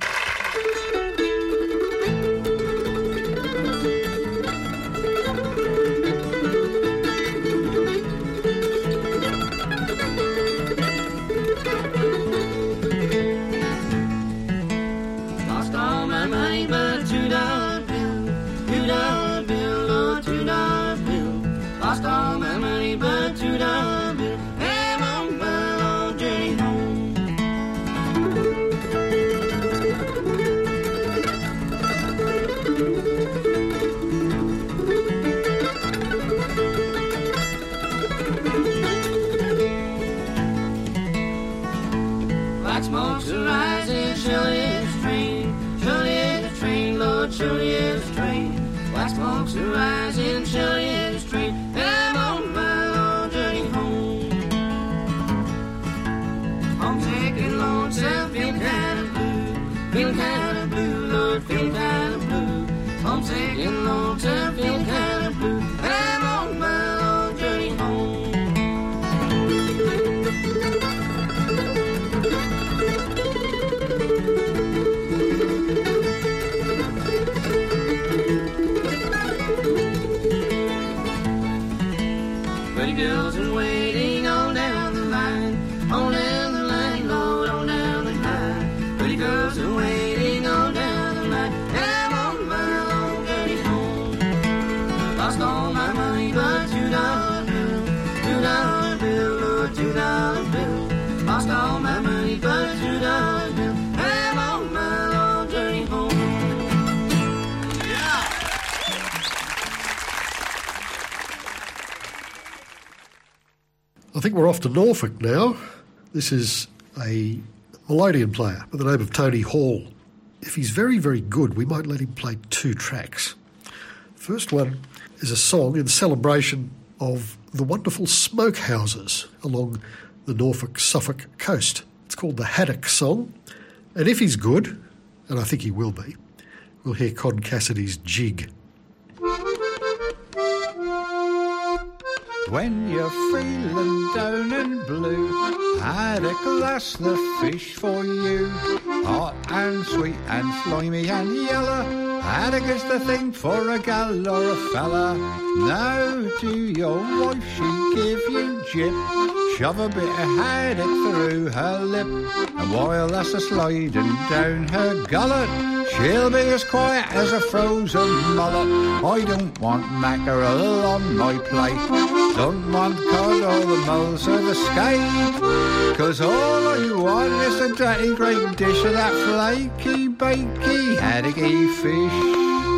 Speaker 1: I think we're off to Norfolk now. This is a melodeon player by the name of Tony Hall. If he's very, very good, we might let him play two tracks. First one is a song in celebration of the wonderful smokehouses along the Norfolk-Suffolk coast. It's called the Haddock Song. And if he's good, and I think he will be, we'll hear Con Cassidy's Jig.
Speaker 12: When you're feeling down and blue, haddock, that's the fish for you. Hot and sweet and slimy and yellow, haddock is the thing for a gal or a fella. Now to your wife she give you jip, shove a bit of haddock through her lip, and while that's a sliding down her gullet, she'll be as quiet as a frozen mullet. I don't want mackerel on my plate, don't want cod or the moles or the skate, 'cause all I want is a dirty great dish of that flaky, bakey, haddocky fish.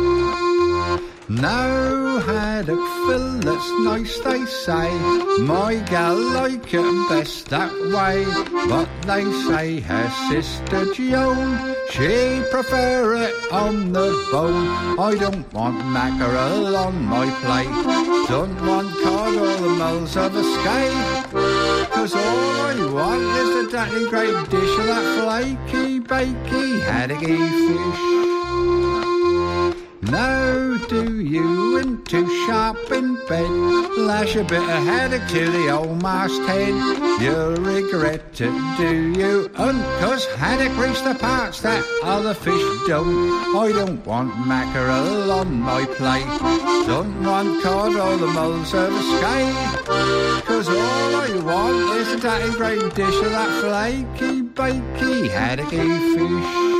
Speaker 12: Now haddock fillets nice they say, my gal like it best that way, but they say her sister Joan, she'd prefer it on the bone. I don't want mackerel on my plate, don't want cod or the moles of a skate, 'cause all I want is a dirty great dish of that flaky, bakey, haddocky fish. Now do you and too sharp in bed lash a bit of headache to the old masthead? You'll regret it, do you? Cause haddock reach the parts that other fish don't. I don't want mackerel on my plate. Don't want cod or the mulls of a skate. Cause all I want is a dirty great dish of that flaky, bakey, haddocky fish.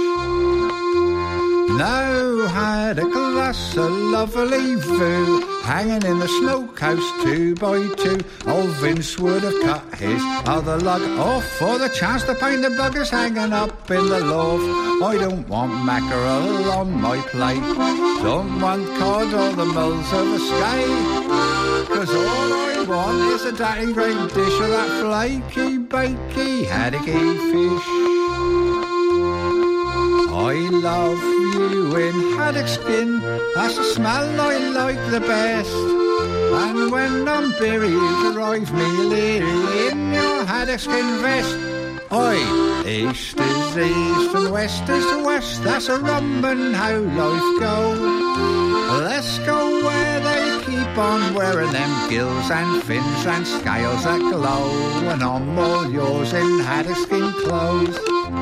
Speaker 12: Now haddock, that's a lovely view, hanging in the smokehouse 2 by 2. Old Vince would have cut his other lug off for the chance to paint the buggers hanging up in the loft. I don't want mackerel on my plate. Don't want cod or the mulls of a skate. Cause all I want is a dirty great dish of that flaky, bakey, haddocky fish. I love you in haddock skin, that's the smell I like the best. And when I'm buried, drive me leery in your haddock skin vest. Oi, east is east and west is west, that's a rumbin' how life goes. Let's go where they keep on wearing them gills and fins and scales that glow, and I'm all yours in haddock skin clothes.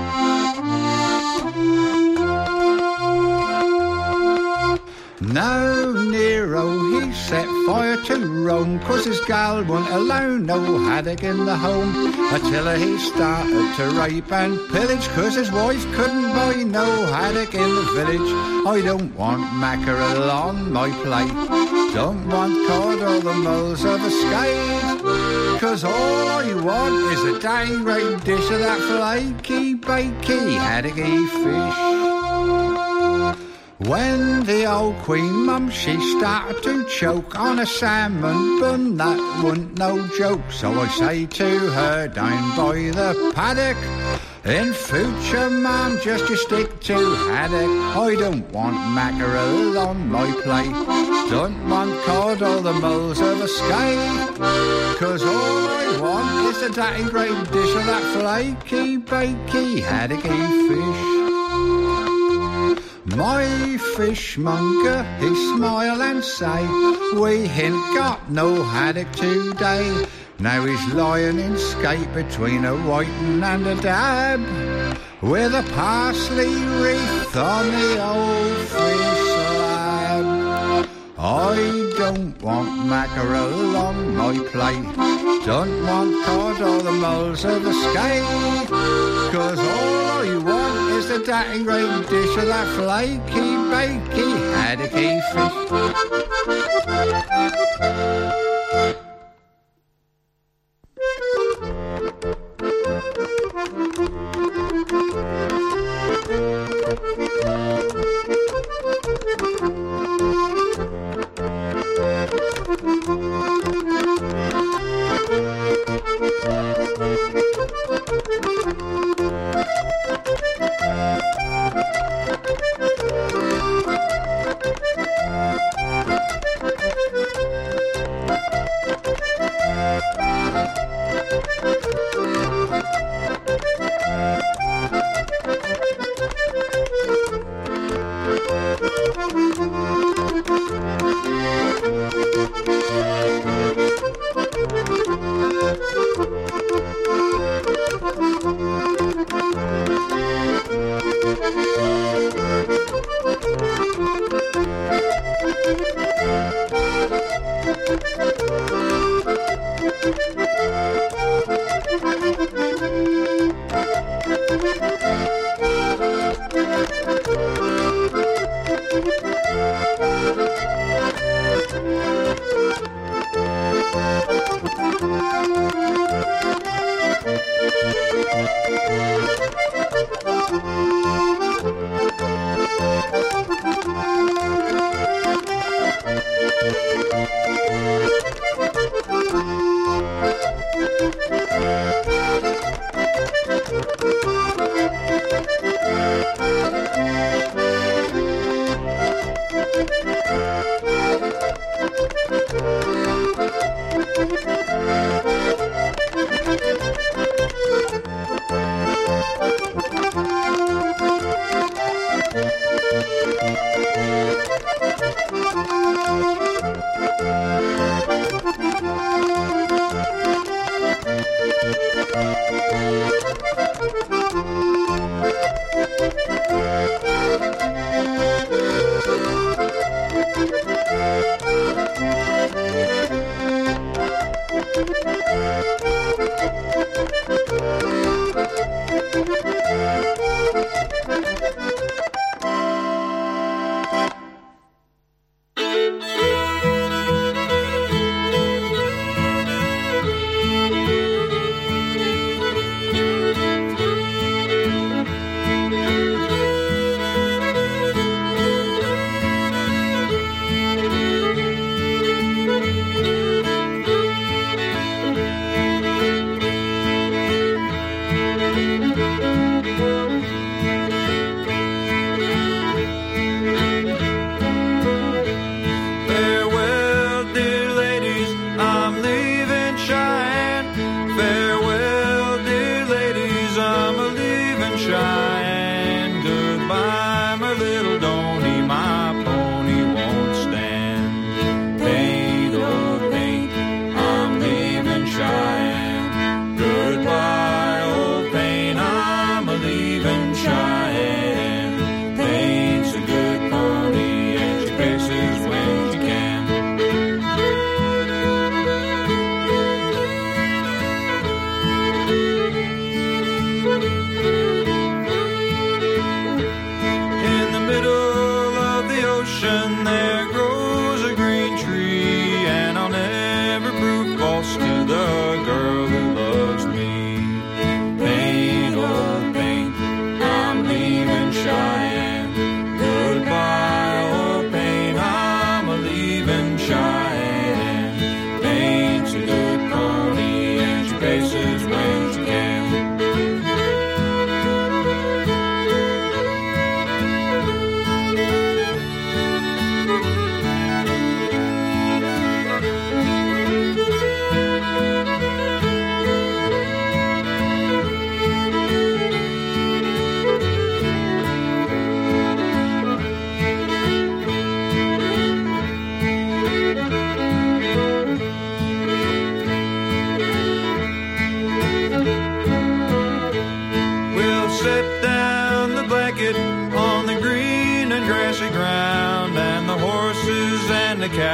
Speaker 12: Now Nero, he set fire to Rome, cause his gal wouldn't allow no haddock in the home. Attila, he started to rape and pillage, cause his wife couldn't buy no haddock in the village. I don't want mackerel on my plate. Don't want cod or the mulls of a skate. Cause all I want is a dang great dish of that flaky, bakey, haddocky fish. When the old Queen Mum, she started to choke on a salmon bun, that wasn't no joke. So I say to her down by the paddock, in future, Mum, just you stick to haddock. I don't want mackerel on my plate. Don't want cod or the mulls of a skate. Cause all I want is a dirty great dish of that flaky, bakey, haddocky fish. My fishmonger, he smile and say, we ain't got no haddock today. Now he's lying in skate between a whiting and a dab, with a parsley wreath on the old fish slab. I don't want mackerel on my plate. Don't want cod or the mulls of a skate. Cause all I want is the dirty great dish of that flaky, bakey, haddocky fish.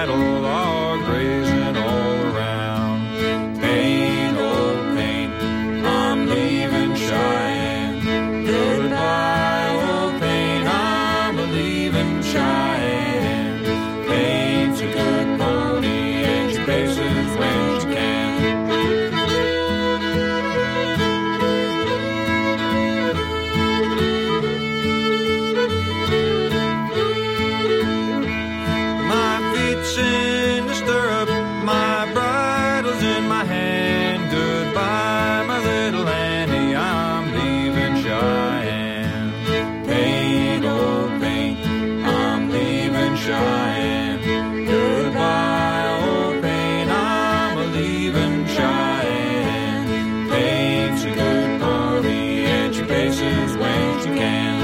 Speaker 3: cattle are grazing all around. Pain, oh pain, I'm leaving Cheyenne. Goodbye, oh pain, I'm leaving Cheyenne. Pain's a good pony and she paces when she can. In the stirrup, my bridle's in my hand. Goodbye, my little Annie, I'm leaving Cheyenne. Pain, oh pain, I'm leaving Cheyenne. Goodbye, oh pain, I'm leaving Cheyenne. Pain's a good pony and she paces when she can.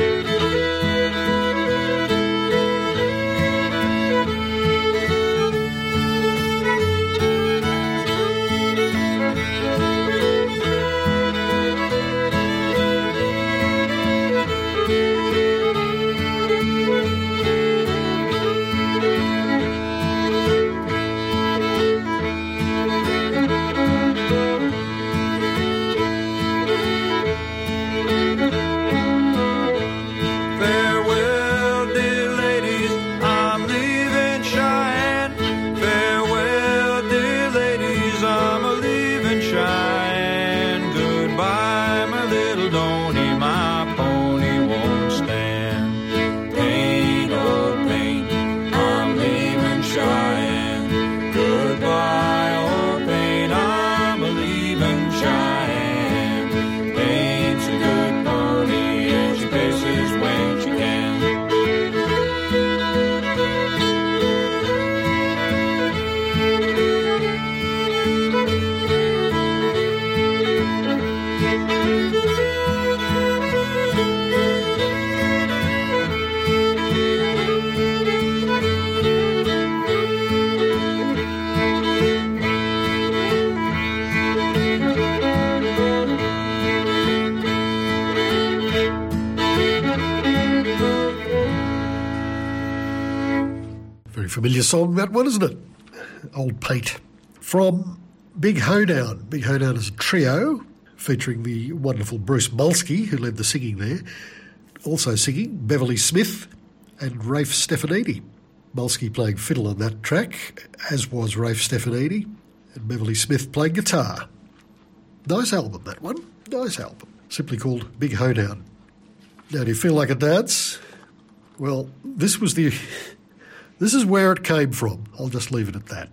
Speaker 1: Familiar song, that one, isn't it? Old Pate. From Big Hoedown. Big Hoedown is a trio featuring the wonderful Bruce Mulsky, who led the singing there. Also singing Beverly Smith and Rafe Stefanini. Mulsky playing fiddle on that track, as was Rafe Stefanini, and Beverly Smith playing guitar. Nice album, that one. Nice album. Simply called Big Hoedown. Now, do you feel like a dance? Well, this is where it came from. I'll just leave it at that.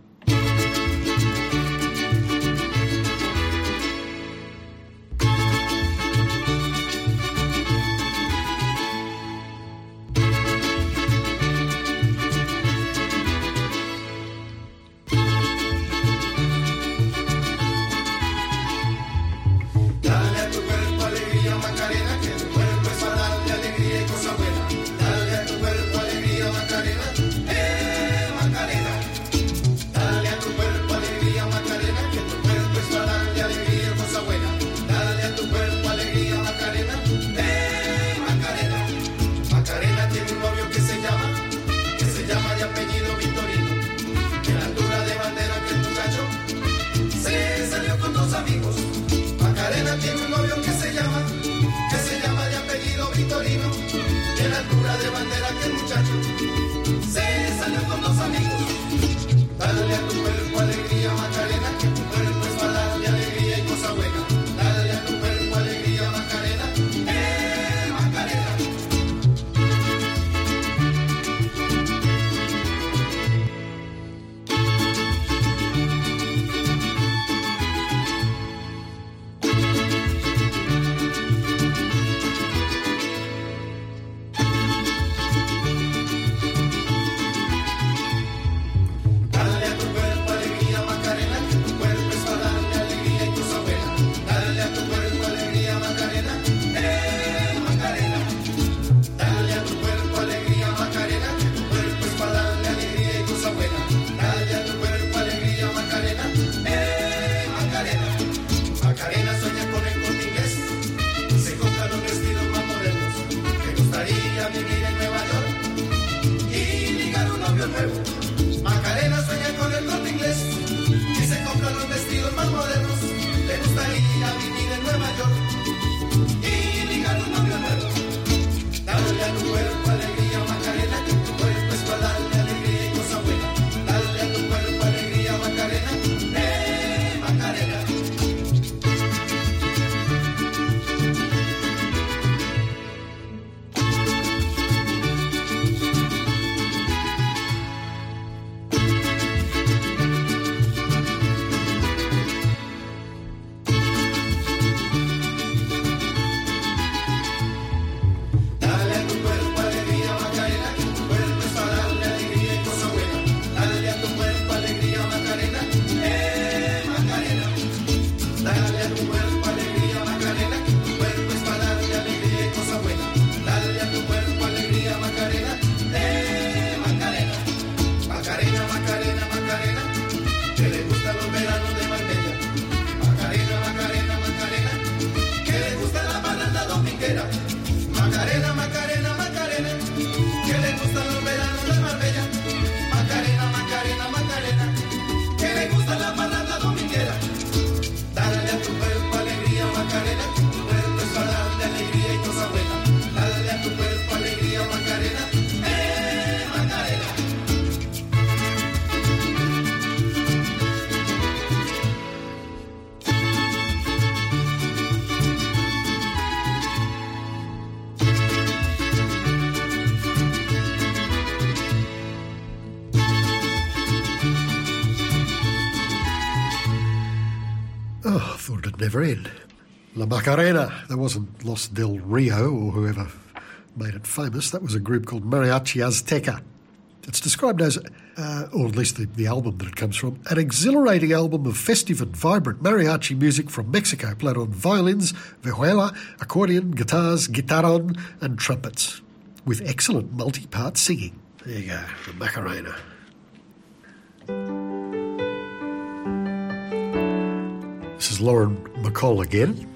Speaker 1: Oh, I thought it'd never end. La Macarena. That wasn't Los Del Rio or whoever made it famous. That was a group called Mariachi Azteca. It's described as, or at least the album that it comes from, an exhilarating album of festive and vibrant mariachi music from Mexico, played on violins, vihuela, accordion, guitars, guitarron, and trumpets, with excellent multi-part singing. There you go, the Macarena. This is Lauren McCall again.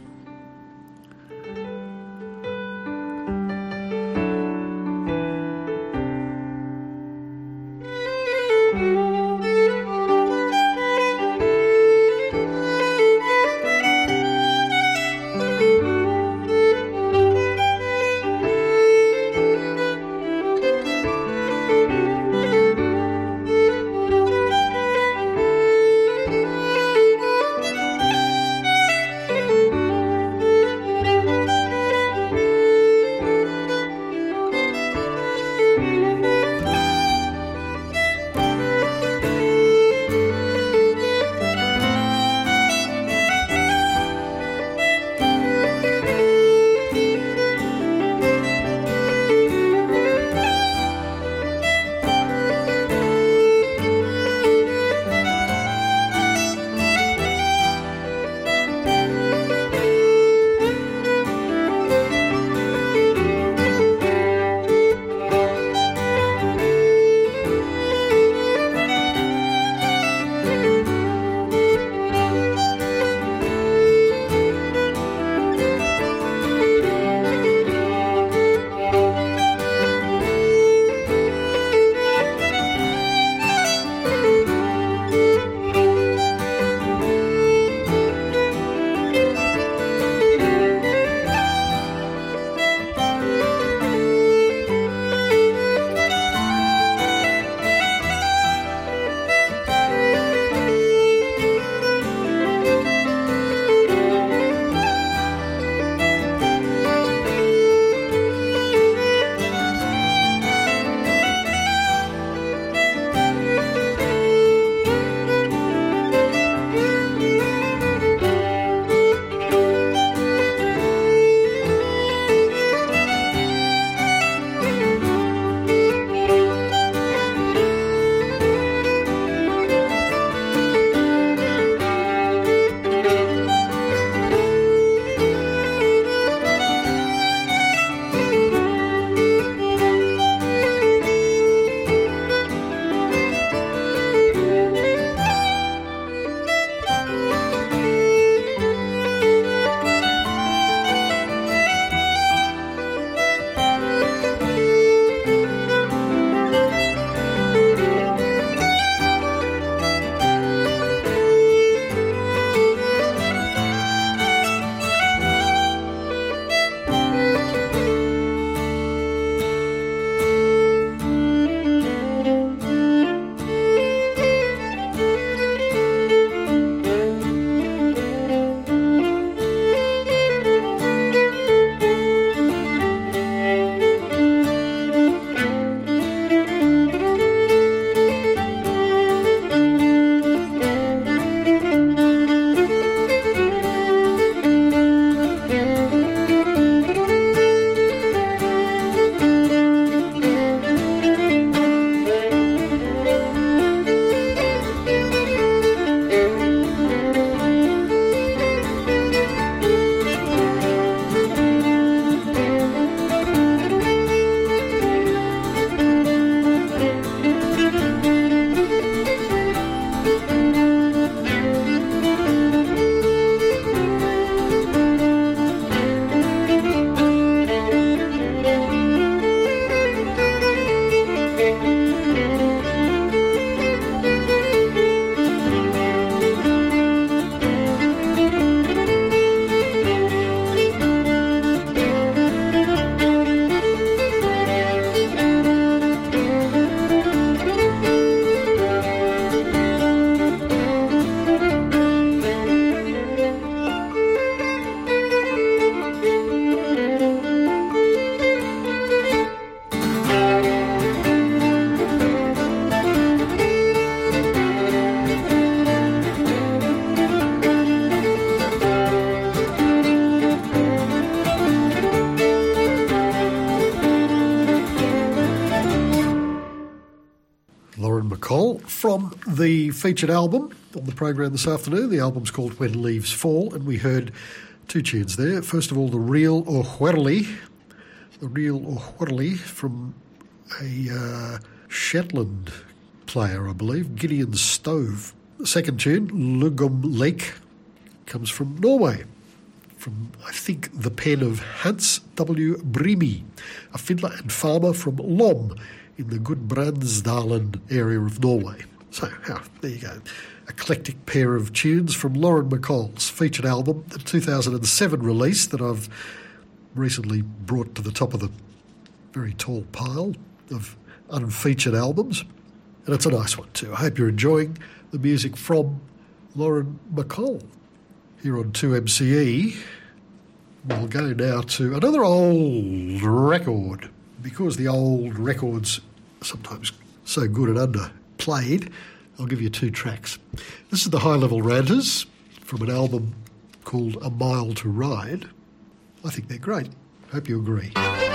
Speaker 1: from the featured album on the program this afternoon. The album's called When Leaves Fall, and we heard two tunes there. First of all, The Real or Whirly. The Real or Whirly from a Shetland player, I believe, Gideon Stove. The second tune, Lugum Lake, comes from Norway, from, I think, the pen of Hans W. Brimi, a fiddler and farmer from Lom in the Gudbrandsdalen area of Norway. So, there you go. Eclectic pair of tunes from Lauren McCall's featured album, the 2007 release that I've recently brought to the top of the very tall pile of unfeatured albums. And it's a nice one too. I hope you're enjoying the music from Lauren McCall here on 2MCE. We'll go now to another old record. Because the old records are sometimes so good and underplayed, I'll give you two tracks. This is the High Level Ranters from an album called A Mile to Ride. I think they're great. Hope you agree.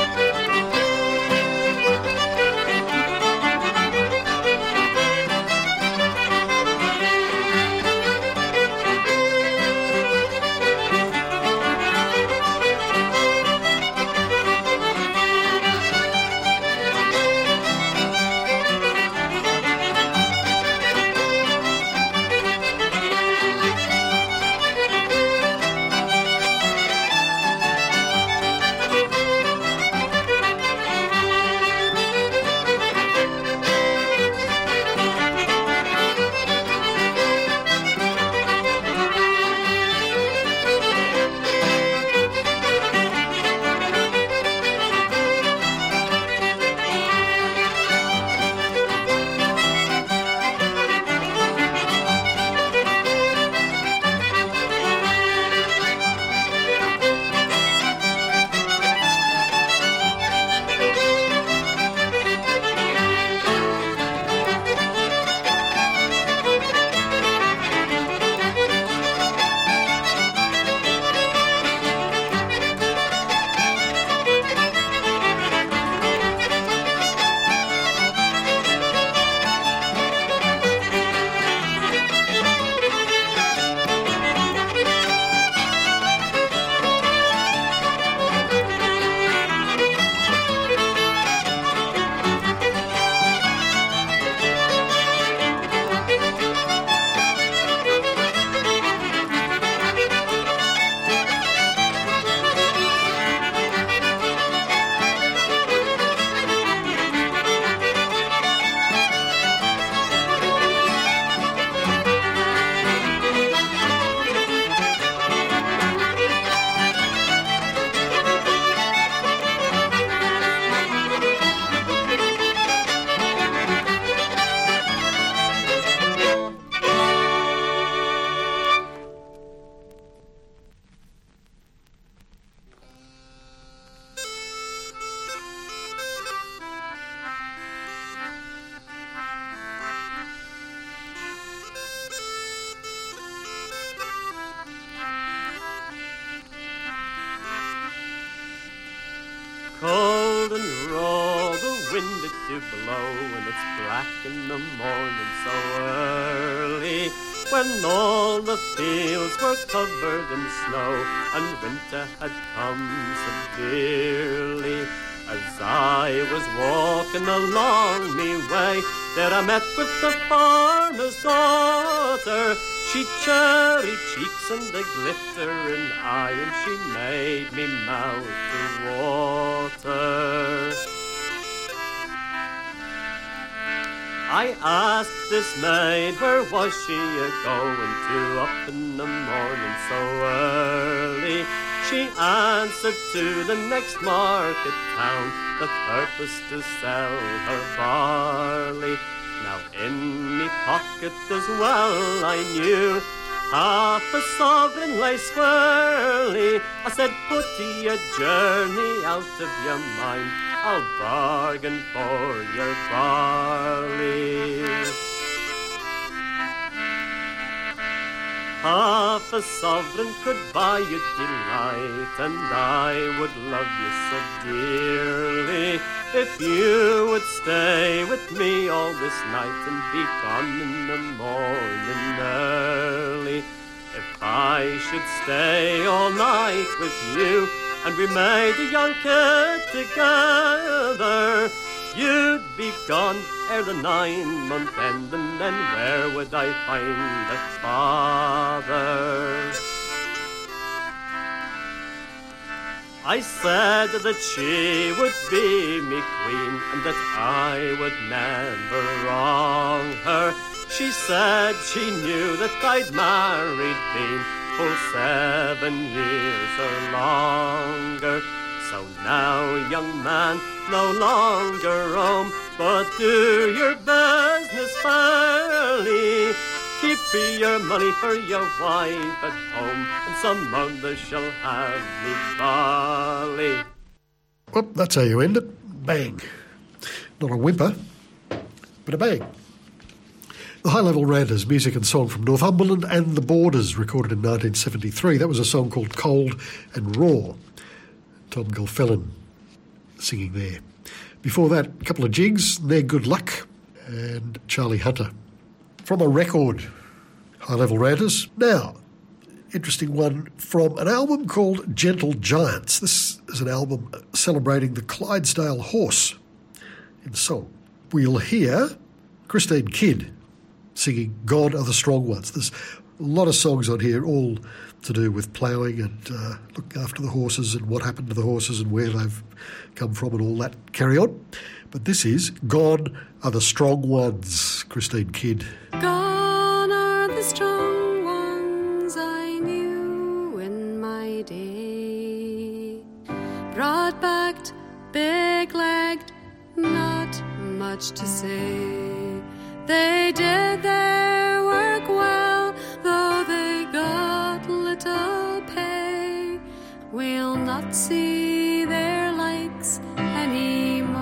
Speaker 13: Cold and raw, the wind it do blow, and it's black in the morning so early, when all the fields were covered in snow, and winter had come severely. As I was walking along me way, there I met with the farmer's daughter. She cherry cheeks and a glittering eye, and she made me mouth to water. I asked this maid where was she a-going to up in the morning so early. She answered to the next market town, the purpose to sell her barley. Now in me pocket as well I knew half a sovereign lay squarely. I said, put your journey out of your mind, I'll bargain for your barley. half a sovereign could buy you delight, and I would love you so dearly if you would stay with me all this night and be gone in the morning early. If I should stay all night with you and we made a young kid together, you'd be gone ere the 9-month end, and then where would I find a father? I said that she would be me queen and that I would never wrong her. She said she knew that I'd married been full 7 years or longer. So now, young man, no longer roam, but do your business fairly. Keep your money for your wife at home, and some other shall have me barley.
Speaker 1: Well, that's how you end it. Bang. Not a whimper, but a bang. The High Level Ranters, music and song from Northumberland and the Borders, recorded in 1973. That was a song called Cold and Raw. Tom Gilfillan singing there. Before that, a couple of jigs, They're Good Luck, and Charlie Hunter. From a record, High Level Ranters. Now, interesting one from an album called Gentle Giants. This is an album celebrating the Clydesdale horse in song. We'll hear Christine Kidd singing God Are the Strong Ones. There's a lot of songs on here, all to do with ploughing and looking after the horses and what happened to the horses and where they've come from and all that carry on. But this is God Are the Strong Ones, Christine Kidd.
Speaker 14: Gone are the strong ones I knew in my day. Broad-backed, big-legged, not much to say. They did their work well, though they got little pay. We'll not see their likes anymore.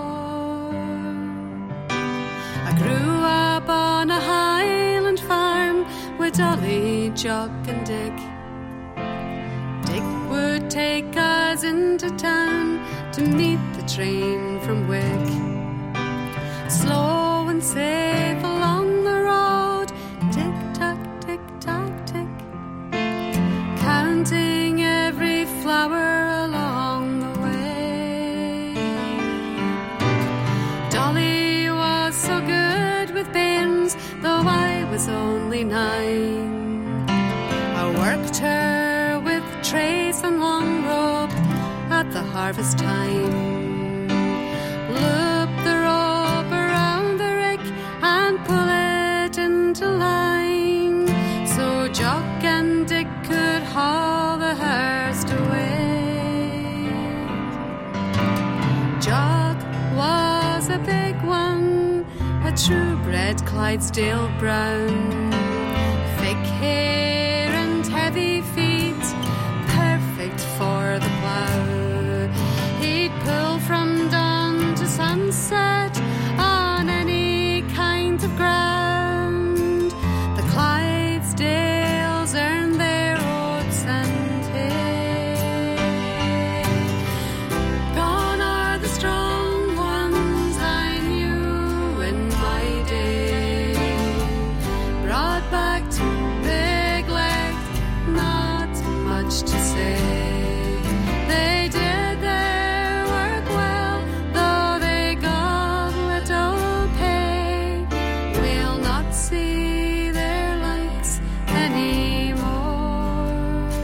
Speaker 14: I grew up on a Highland farm with Dolly, Jock and Dick. Dick would take us into town to meet the train from Wick. Slow and safe along the road, tick-tock, tick-tock, tick, counting every flower along the way. Dolly was so good with bairns, though I was only 9. I worked her with trace and long rope at the harvest time. Loop the rope around the rick and pull it into line, so Jock and Dick could haul the hearse away. Jock was a big one, a true-bred Clydesdale brown, thick hair and heavy feet, perfect for the plough. He'd pull from dawn to sunset on any kind of ground. The Clydesdales earned their oats and hay. Gone are the strong ones I knew in my day. Broad-backed, big-legged, not much to say. They did their work well, though they got little pay. We'll not see their likes anymore.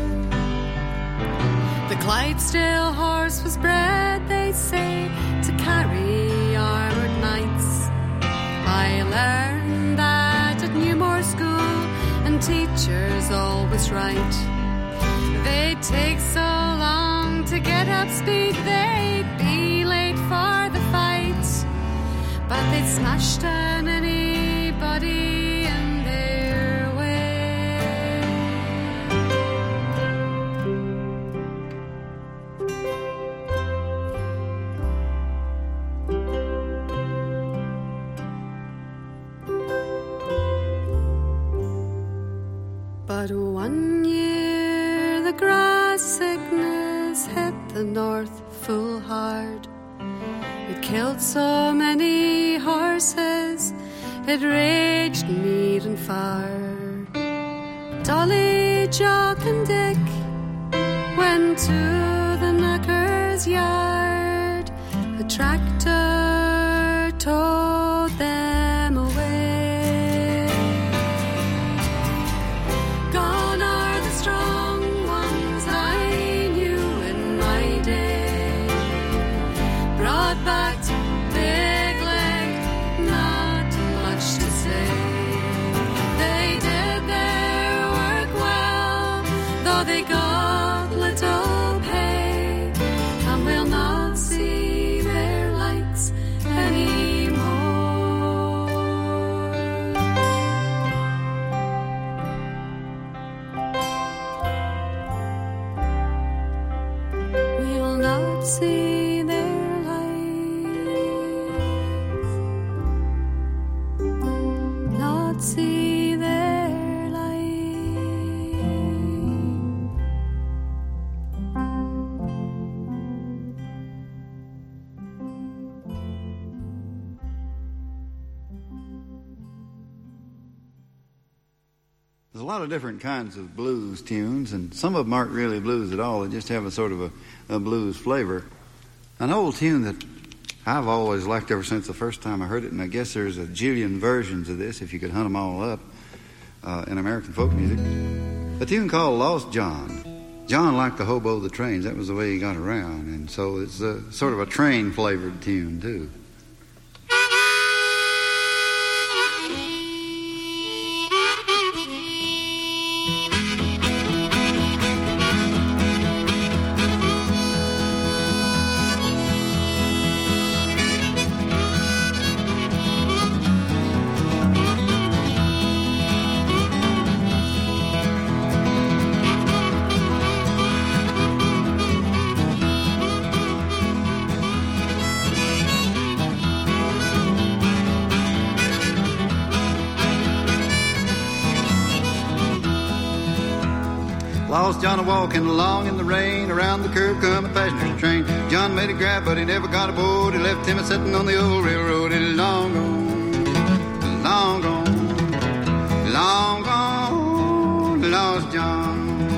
Speaker 14: The Clydesdale horse was bred, they say, to carry armoured knights. I learned that at Newmore School, and teachers always right. They'd take so long to get up speed, they'd be late for the fight, but they'd smash down anybody in their way. But the north full hard. It killed so many horses, it raged near and far. Dolly, Jock and Dick went to the knacker's yard. The tractor towed them away. Gone are the strong ones I knew in my day. Brought back to Big Leg, not much to say. They did their work well, though they got little pay, and we'll not see their likes anymore. We will not see their lights, not see their light.
Speaker 2: There's a lot of different kinds of blues tunes, and some of them aren't really blues at all. They just have a sort of a blues flavor. An old tune that I've always liked ever since the first time I heard it, and I guess there's a jillion versions of this if you could hunt them all up in American folk music. A tune called Lost John. John liked to hobo the trains. That was the way he got around, and so it's sort of a train-flavored tune, too. Lost John a-walking along in the rain. Around the curve come a passenger train. John made a grab, but he never got aboard. He left him a-sitting on the old railroad. It long gone, long gone, long gone, Lost John.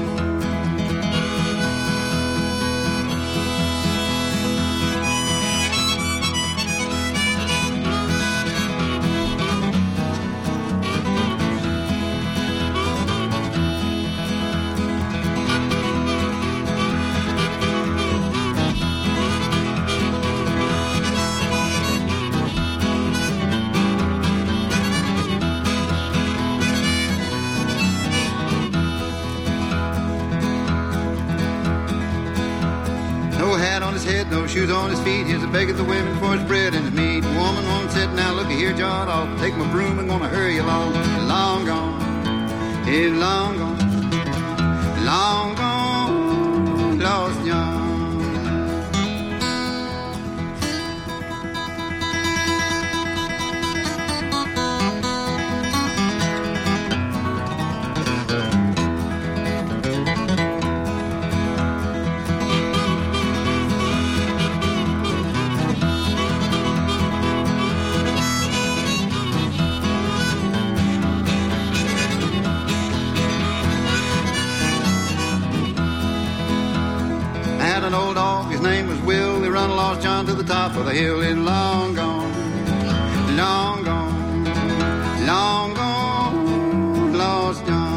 Speaker 2: No shoes on his feet, he's a begging the women for his bread and his meat. Woman won't sit, now look here, John, I'll take my broom and gonna hurry along. Long gone, it's long gone, long gone, Lost John. His name was Will. He run Lost John to the top of the hill. And long gone, long gone, long gone, Lost John.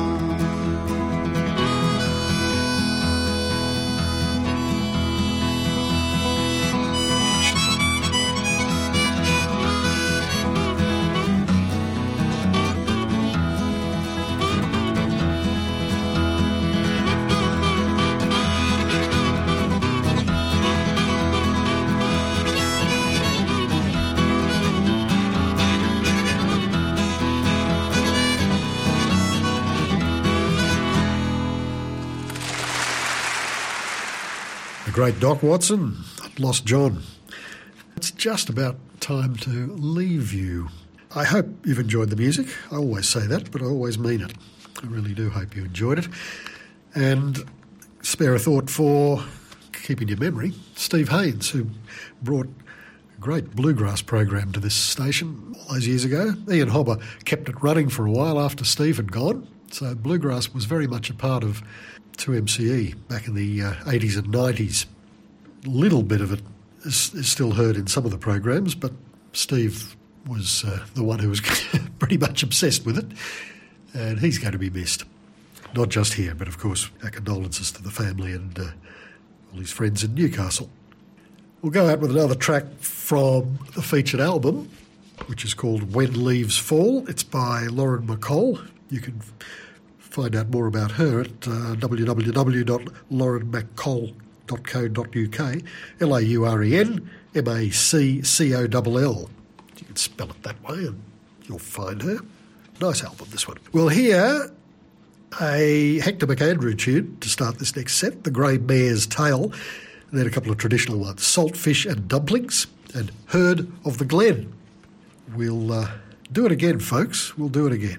Speaker 1: Great Doc Watson, Lost John. It's just about time to leave you. I hope you've enjoyed the music. I always say that, but I always mean it. I really do hope you enjoyed it. And spare a thought for keep in your memory, Steve Haynes, who brought a great bluegrass program to this station all those years ago. Ian Hobber kept it running for a while after Steve had gone, so bluegrass was very much a part of 2MCE back in the 80s and 90s. A little bit of it is still heard in some of the programs, but Steve was the one who was pretty much obsessed with it, and he's going to be missed. Not just here, but of course our condolences to the family and all his friends in Newcastle. We'll go out with another track from the featured album, which is called When Leaves Fall. It's by Lauren McCall. You can find out more about her at www.laurenmccoll.co.uk, LaurenMaccoll. You can spell it that way and you'll find her. Nice album, this one. We'll hear a Hector McAndrew tune to start this next set, The Grey Mare's Tail, and then a couple of traditional ones, Saltfish and Dumplings and Herd of the Glen. We'll do it again, folks. We'll do it again.